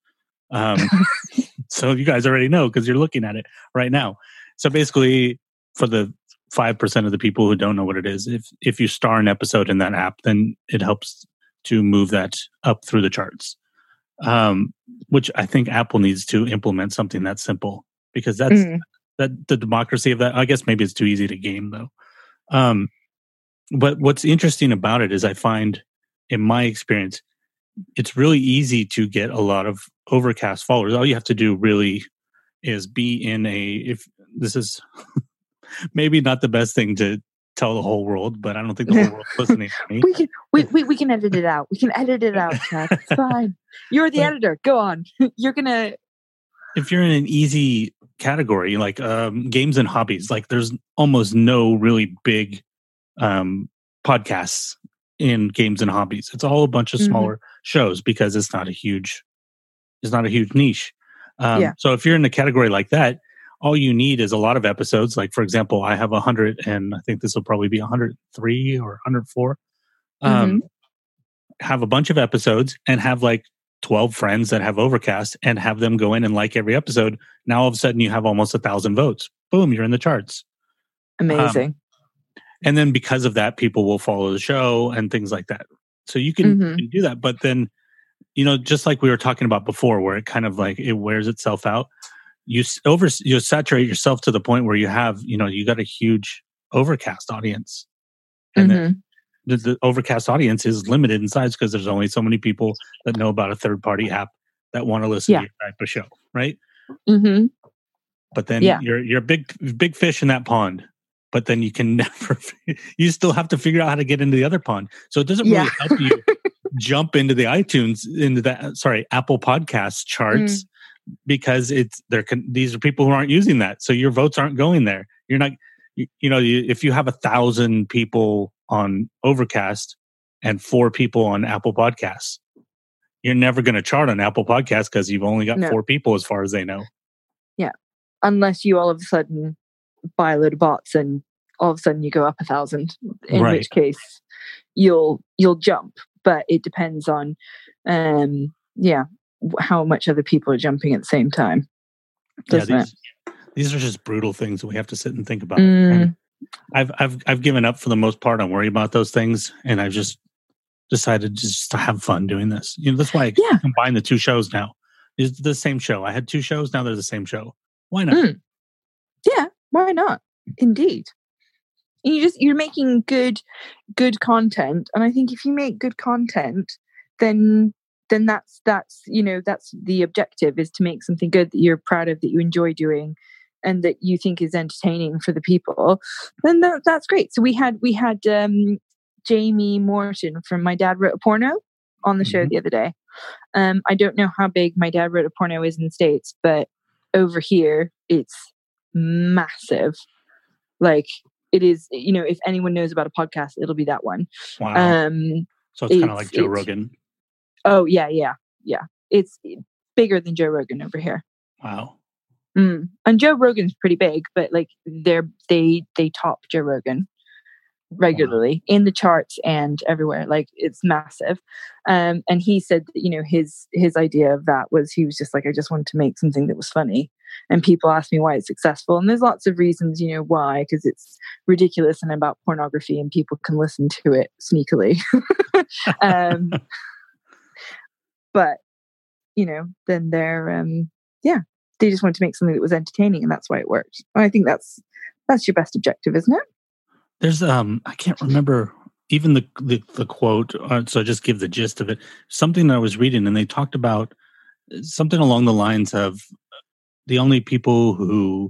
So you guys already know, because you're looking at it right now. So basically, for the 5% of the people who don't know what it is, if you star an episode in that app, then it helps to move that up through the charts. Which I think Apple needs to implement something that simple, because that's that the democracy of that. I guess maybe it's too easy to game, though. But what's interesting about it is, I find, in my experience, it's really easy to get a lot of Overcast followers. All you have to do really is be in if this is maybe not the best thing to tell the whole world, but I don't think the whole world's listening to me. We can edit it out. We can edit it out, Chad. It's fine. You're the editor. Go on. If you're in an easy category, like games and hobbies, like there's almost no really big podcasts in games and hobbies. It's all a bunch of smaller shows, because it's not a huge niche. So if you're in a category like that, all you need is a lot of episodes. Like, for example, I have 100, and I think this will probably be 103 or 104. Have a bunch of episodes and have like 12 friends that have Overcast, and have them go in and like every episode. Now all of a sudden you have almost 1,000 votes. Boom, you're in the charts. Amazing. And then because of that, people will follow the show and things like that. So you can do that. But then, just like we were talking about before, where it kind of like it wears itself out. you saturate yourself to the point where you have, you got a huge Overcast audience, and then the Overcast audience is limited in size because there's only so many people that know about a third party app that want to listen to your type of show, right? Mm-hmm. But then you're a big fish in that pond. But then you can never. You still have to figure out how to get into the other pond. So it doesn't really help you jump into the Apple Podcasts charts because these are people who aren't using that. So your votes aren't going there. You're not. If you have 1,000 people on Overcast and 4 people on Apple Podcasts, you're never going to chart on Apple Podcasts because you've only got 4 people as far as they know. Yeah, unless you all of a sudden buy a load of bots and all of a sudden you go up 1,000, in which case you'll jump. But it depends on, how much other people are jumping at the same time. These are just brutal things that we have to sit and think about. And I've given up for the most part on worrying about those things, and I've just decided just to have fun doing this. That's why I combine the 2 shows now. It's the same show. I had 2 shows, now they're the same show. Why not? Yeah, why not? Indeed. You're making good content, and I think if you make good content, then that's the objective, is to make something good that you're proud of, that you enjoy doing, and that you think is entertaining for the people. Then that's great. So we had Jamie Morton from My Dad Wrote a Porno on the show the other day. I don't know how big My Dad Wrote a Porno is in the States, but over here it's massive. Like, it is, if anyone knows about a podcast, it'll be that one. Wow. So it's kind of like Joe Rogan. Oh yeah. It's bigger than Joe Rogan over here. Wow. And Joe Rogan's pretty big, but like they top Joe Rogan regularly in the charts and everywhere. Like, it's massive. And he said that, his idea of that was, he was just like, I just wanted to make something that was funny. And people ask me why it's successful. And there's lots of reasons, why, because it's ridiculous and about pornography and people can listen to it sneakily. But, then they just wanted to make something that was entertaining, and that's why it worked. And I think that's your best objective, isn't it? There's I can't remember even the quote, so just give the gist of it. Something that I was reading, and they talked about something along the lines of the only people who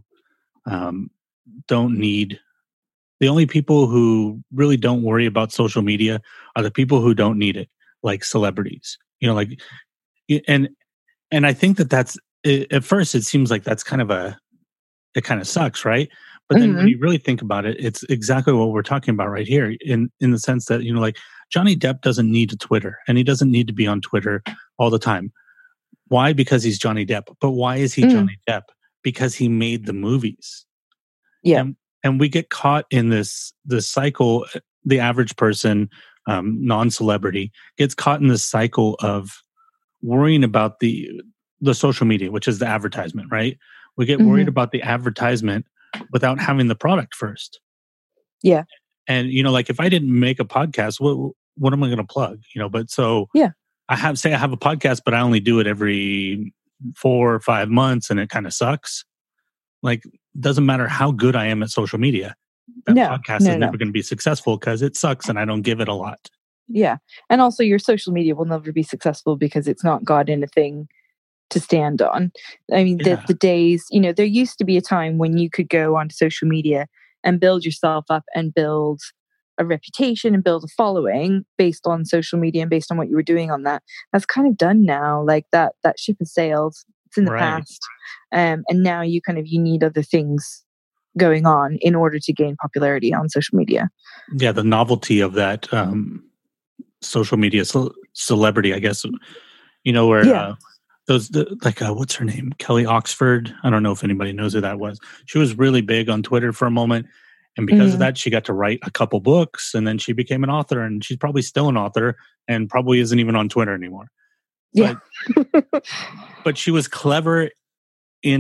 the only people who really don't worry about social media are the people who don't need it, like celebrities. And I think that's, at first it seems like that's it kind of sucks, right? But then when you really think about it, it's exactly what we're talking about right here, in the sense that, like, Johnny Depp doesn't need a Twitter, and he doesn't need to be on Twitter all the time. Why? Because he's Johnny Depp. But why is he Johnny Depp? Because he made the movies. Yeah. And we get caught in this cycle. The average person, non-celebrity, gets caught in this cycle of worrying about the social media, which is the advertisement, right? We get worried about the advertisement without having the product first. Yeah. And, like, if I didn't make a podcast, what am I going to plug? But so I have a podcast, but I only do it every 4 or 5 months, and it kind of sucks. Like, doesn't matter how good I am at social media. That podcast is never going to be successful because it sucks and I don't give it a lot. Yeah. And also, your social media will never be successful because it's not got anything to stand on. I mean, the days, there used to be a time when you could go onto social media and build yourself up and build a reputation and build a following based on social media and based on what you were doing on that. That's kind of done now. Like, that ship has sailed. It's in the past. And now you need other things going on in order to gain popularity on social media. Yeah, the novelty of that social media celebrity, I guess, where what's her name? Kelly Oxford. I don't know if anybody knows who that was. She was really big on Twitter for a moment. And because of that, she got to write a couple books, and then she became an author, and she's probably still an author and probably isn't even on Twitter anymore. Yeah. But she was clever in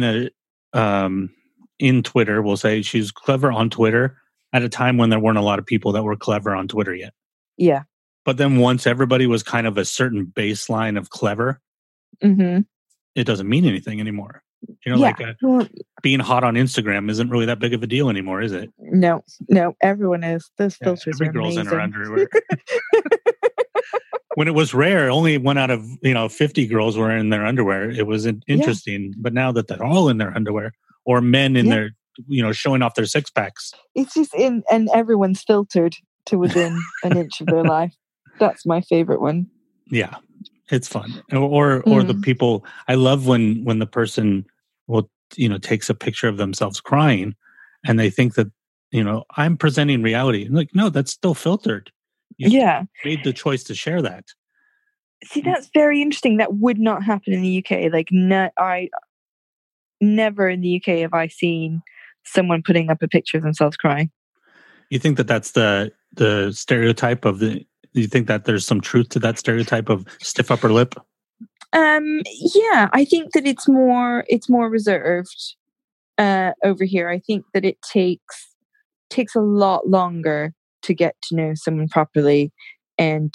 Twitter. We'll say she's clever on Twitter at a time when there weren't a lot of people that were clever on Twitter yet. Yeah. But then once everybody was kind of a certain baseline of clever, it doesn't mean anything anymore. You know, like being hot on Instagram isn't really that big of a deal anymore, is it? No, everyone is. Those filters every are girl's amazing. in her underwear. When it was rare, only 1 out of 50 girls were in their underwear. It was interesting, but now that they're all in their underwear, or men in their showing off their six packs, it's just and everyone's filtered to within an inch of their life. That's my favorite one. Yeah, it's fun. Or the people. I love when the person will takes a picture of themselves crying, and they think that I'm presenting reality. I'm like, no, that's still filtered. You made the choice to share that. See, that's very interesting. That would not happen in the UK. Like, I never in the UK have I seen someone putting up a picture of themselves crying. You think that that's the stereotype of the? Do you think that there's some truth to that stereotype of stiff upper lip? Yeah, I think that it's more reserved over here. I think that it takes a lot longer to get to know someone properly, and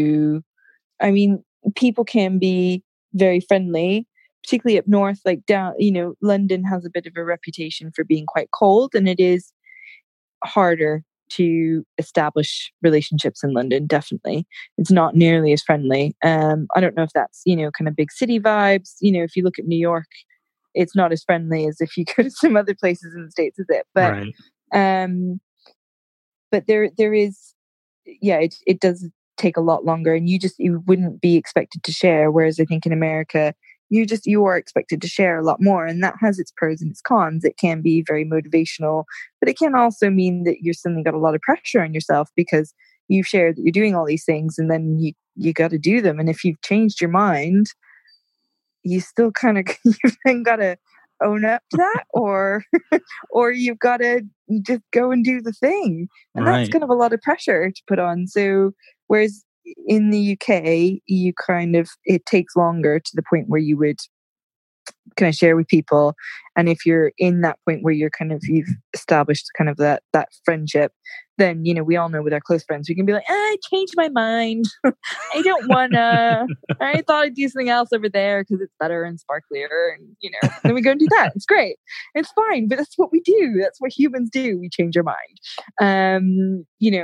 people can be very friendly, particularly up north, like down, London has a bit of a reputation for being quite cold, and it is harder to establish relationships in London. Definitely. It's not nearly as friendly. I don't know if that's, kind of big city vibes. If you look at New York, it's not as friendly as if you go to some other places in the States, is it? But, right. But there is, it does take a lot longer, and you wouldn't be expected to share. Whereas I think in America, you are expected to share a lot more, and that has its pros and its cons. It can be very motivational, but it can also mean that you're suddenly got a lot of pressure on yourself because you've shared that you're doing all these things, and then you got to do them. And if you've changed your mind, you still kind of you've then got to own up to that, or you've got to just go and do the thing, and that's kind of a lot of pressure to put on. So whereas in the UK, it takes longer to the point where you would kind of share with people, and if you're in that point where you've established kind of that friendship, then we all know with our close friends we can be like, I changed my mind. I don't wanna. I thought I'd do something else over there because it's better and sparklier, and then we go and do that. It's great, it's fine, but that's what we do. That's what humans do. We change our mind. And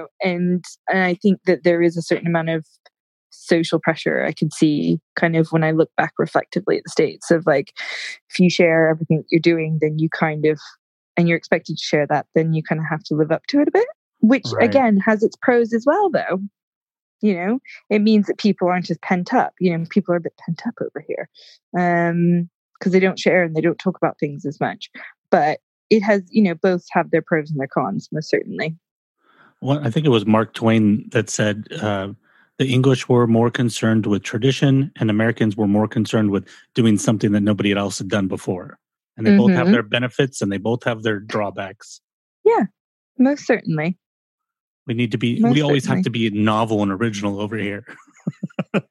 I think that there is a certain amount of social pressure I could see kind of when I look back reflectively at the States of like, if you share everything that you're doing, then you and you're expected to share that, then you kind of have to live up to it a bit, which again has its pros as well though. It means that people aren't as pent up. People are a bit pent up over here because they don't share and they don't talk about things as much, but it has, both have their pros and their cons, most certainly. Well, I think it was Mark Twain that said, the English were more concerned with tradition, and Americans were more concerned with doing something that nobody else had done before. And they both have their benefits, and they both have their drawbacks. Yeah, most certainly. We need to be. We always have to be novel and original over here. But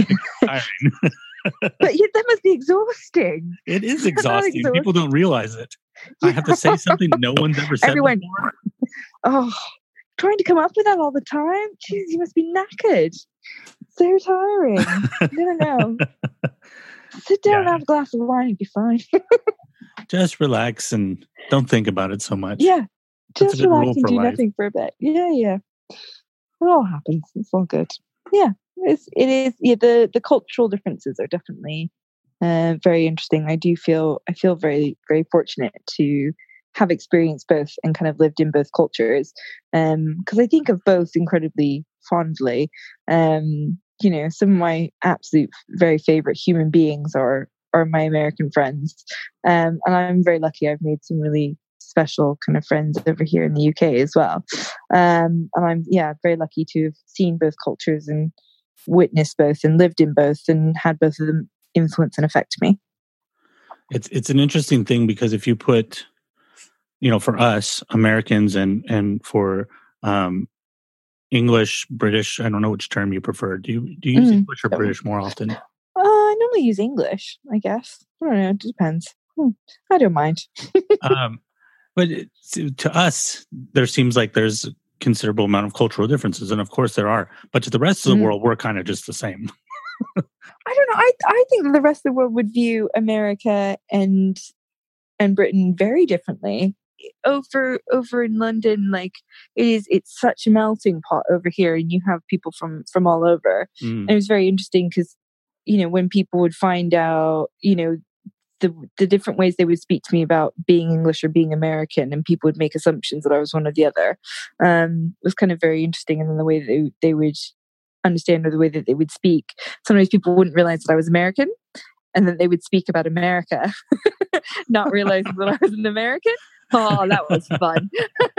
that must be exhausting. It is exhausting. People don't realize it. I have to say something no one's ever said before. Oh. Trying to come up with that all the time. Jeez, you must be knackered. So tiring. No. Sit down and have a glass of wine and be fine. Just relax and don't think about it so much. Yeah. Just relax and do nothing for a bit. Yeah. It all happens. It's all good. Yeah. It is. Yeah, the cultural differences are definitely very interesting. I feel very, very fortunate to have experienced both and kind of lived in both cultures, because I think of both incredibly fondly. Some of my absolute very favorite human beings are my American friends, and I'm very lucky. I've made some really special kind of friends over here in the UK as well, and I'm very lucky to have seen both cultures and witnessed both and lived in both and had both of them influence and affect me. It's an interesting thing because if you put for us Americans and for English, British, I don't know which term you prefer. Do you use English or British more often? I normally use English, I guess. I don't know. It depends. I don't mind. But to us, there seems like there's a considerable amount of cultural differences. And of course there are. But to the rest of the world, we're kind of just the same. I don't know. I think that the rest of the world would view America and Britain very differently. Over in London, like it's such a melting pot over here, and you have people from all over. And it was very interesting because, when people would find out, the different ways they would speak to me about being English or being American, and people would make assumptions that I was one or the other. Was kind of very interesting, and then the way that they would understand, or the way that they would speak. Sometimes people wouldn't realize that I was American, and then they would speak about America, not realizing that I was an American. Oh, that was fun.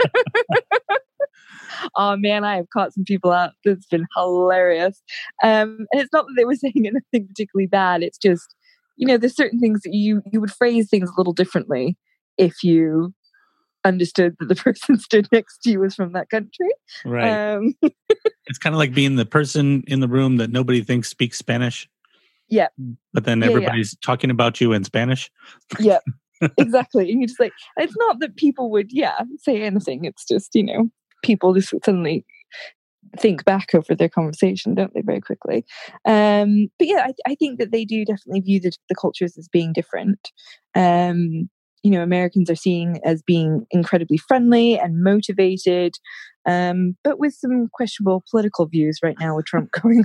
Oh man, I have caught some people out. That's been hilarious. And it's not that they were saying anything particularly bad. It's just, there's certain things that you would phrase things a little differently if you understood that the person stood next to you was from that country. Right. It's kind of like being the person in the room that nobody thinks speaks Spanish. Yeah. But then everybody's talking about you in Spanish. Yeah, exactly. And you're just like, it's not that people would, say anything. It's just, people just suddenly think back over their conversation, don't they, very quickly. But yeah, I think that they do definitely view the cultures as being different. Americans are seen as being incredibly friendly and motivated, but with some questionable political views right now with Trump going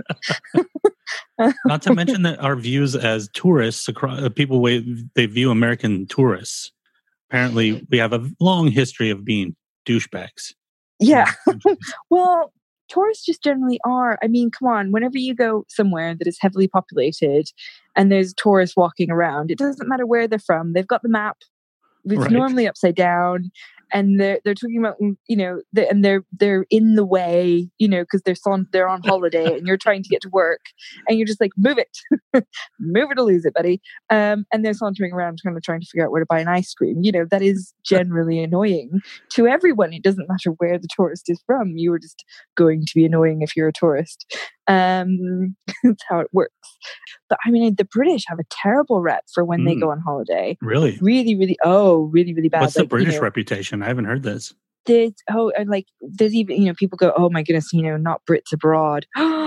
on. Not to mention that our views as tourists, people they view American tourists. Apparently, we have a long history of being douchebags. Yeah. Well, tourists just generally are. I mean, come on, whenever you go somewhere that is heavily populated and there's tourists walking around, it doesn't matter where they're from. They've got the map. It's normally upside down, and they're talking about, and they're in the way, because they're on holiday, and you're trying to get to work, and you're just like, move it or lose it, buddy. And they're sauntering around kind of trying to figure out where to buy an ice cream. That is generally annoying to everyone. It doesn't matter where the tourist is from. You are just going to be annoying if you're a tourist. That's how it works. But I mean, the British have a terrible rep for when they go on holiday. Really? Really, really, really, really bad. What's the British reputation? I haven't heard this. There's even, people go, oh my goodness, not Brits abroad.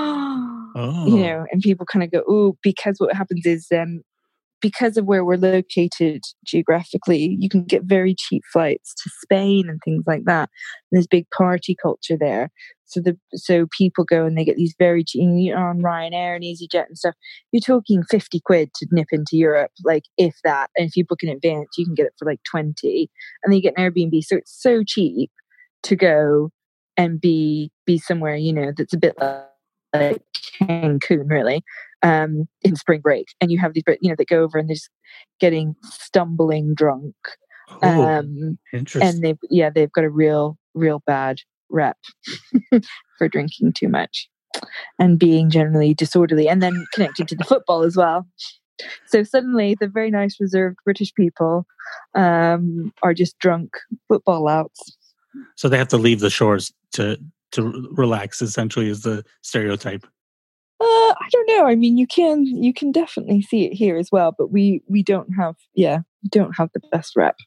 And people kind of go, oh, because what happens is because of where we're located geographically, you can get very cheap flights to Spain and things like that. And there's big party culture there. So people go and they get these very cheap, on Ryanair and EasyJet and stuff. You're talking 50 quid to nip into Europe, like if that. And if you book in advance, you can get it for like 20. And then you get an Airbnb. So it's so cheap to go and be somewhere, that's a bit like Cancun, really, in spring break. And you have these, that go over and they're just getting stumbling drunk. Interesting. And they've got a real bad rep for drinking too much and being generally disorderly, and then connected to the football as well. So suddenly the very nice reserved British people are just drunk football louts. So they have to leave the shores to relax, essentially, is the stereotype. I don't know. I mean, you can definitely see it here as well, but we don't have the best rep.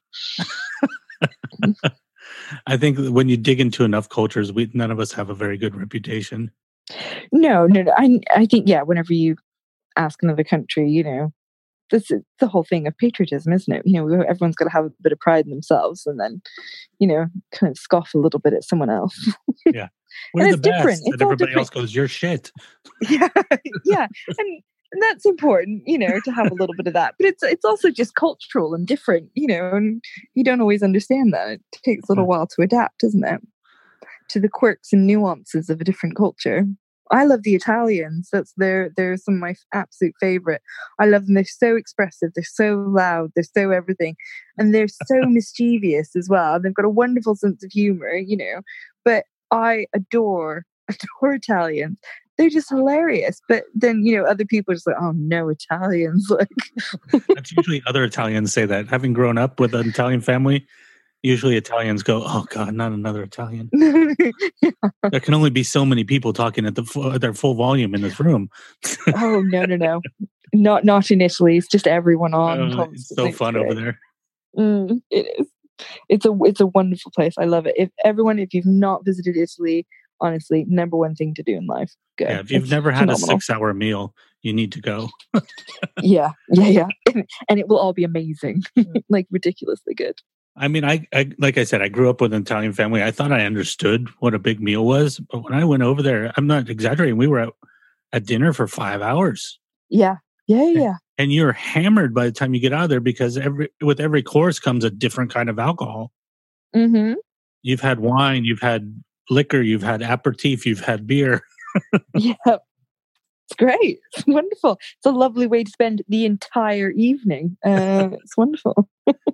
I think when you dig into enough cultures, none of us have a very good reputation. No. I think, whenever you ask another country, this is the whole thing of patriotism, isn't it? Everyone's got to have a bit of pride in themselves, and then, kind of scoff a little bit at someone else. Yeah. We're the best. Different. And everybody else goes, you're shit. Yeah. And that's important, to have a little bit of that. But it's also just cultural and different, and you don't always understand that. It takes a little while to adapt, doesn't it? To the quirks and nuances of a different culture. I love the Italians. They're some of my absolute favorite. I love them. They're so expressive. They're so loud. They're so everything. And they're so mischievous as well. They've got a wonderful sense of humor, But I adore Italians. They're just hilarious. But then, other people are just like, oh no, Italians. That's usually other Italians say that. Having grown up with an Italian family, usually Italians go, oh God, not another Italian. Yeah. There can only be so many people talking at their full volume in this room. Oh, no. Not in Italy. It's just everyone on. It's so fun over there. It is. It's a wonderful place. I love it. If you've not visited Italy, honestly, number one thing to do in life. Go. Yeah, if you've It's never had phenomenal. a 6-hour meal, you need to go. Yeah. And it will all be amazing. Like ridiculously good. I mean, I like I said, I grew up with an Italian family. I thought I understood what a big meal was, but when I went over there, I'm not exaggerating. We were at dinner for 5 hours. Yeah. And you're hammered by the time you get out of there because with every course comes a different kind of alcohol. Mm-hmm. You've had wine, you've had liquor, you've had aperitif, you've had beer. Yeah. It's great. It's wonderful. It's a lovely way to spend the entire evening. It's wonderful.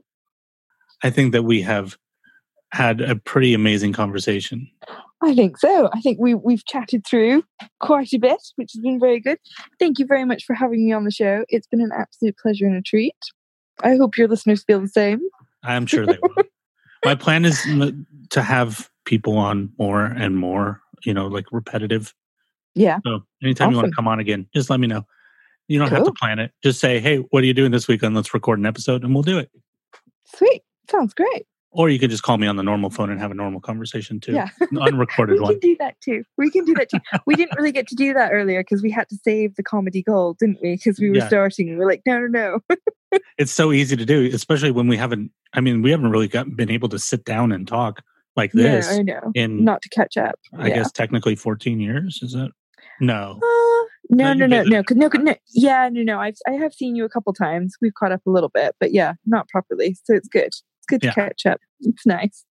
I think that we have had a pretty amazing conversation. I think so. I think we've chatted through quite a bit, which has been very good. Thank you very much for having me on the show. It's been an absolute pleasure and a treat. I hope your listeners feel the same. I'm sure they will. My plan is to have people on more and more, like repetitive. Yeah. So anytime you want to come on again, just let me know. You don't have to plan it. Just say, hey, what are you doing this week? And let's record an episode and we'll do it. Sweet. Sounds great. Or you can just call me on the normal phone and have a normal conversation too. Yeah. An unrecorded one. We can do that too. We didn't really get to do that earlier because we had to save the comedy gold, didn't we? Because we were starting. We were like, no. It's so easy to do, especially when we haven't really been able to sit down and talk like this. Yeah, I know. Not to catch up. I guess technically 14 years, is it? No. No. Yeah, no. I have seen you a couple times. We've caught up a little bit, but yeah, not properly. So it's good. It's good to catch up. It's nice.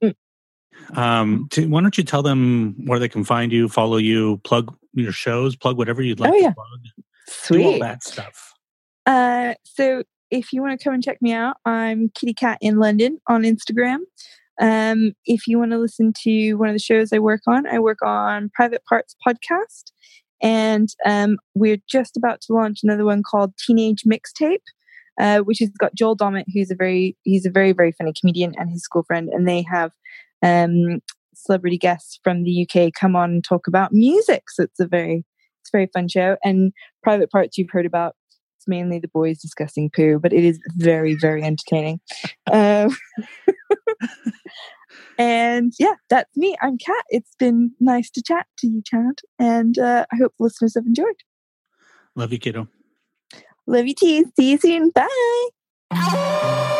Why don't you tell them where they can find you, follow you, plug your shows, plug whatever you'd like to plug. Sweet. Do all that stuff. So if you want to come and check me out, I'm Kitty Cat in London on Instagram. If you want to listen to one of the shows I work on Private Parts Podcast. And we're just about to launch another one called Teenage Mixtape, which has got Joel Dommett, he's a very, very funny comedian, and his school friend. And they have celebrity guests from the UK come on and talk about music. So it's a very fun show. And Private Parts you've heard about. It's mainly the boys discussing poo, but it is very, very entertaining. And yeah, that's me. I'm Kat. It's been nice to chat to you, Chad. And I hope listeners have enjoyed. Love you, kiddo. Love you too. See you soon. Bye.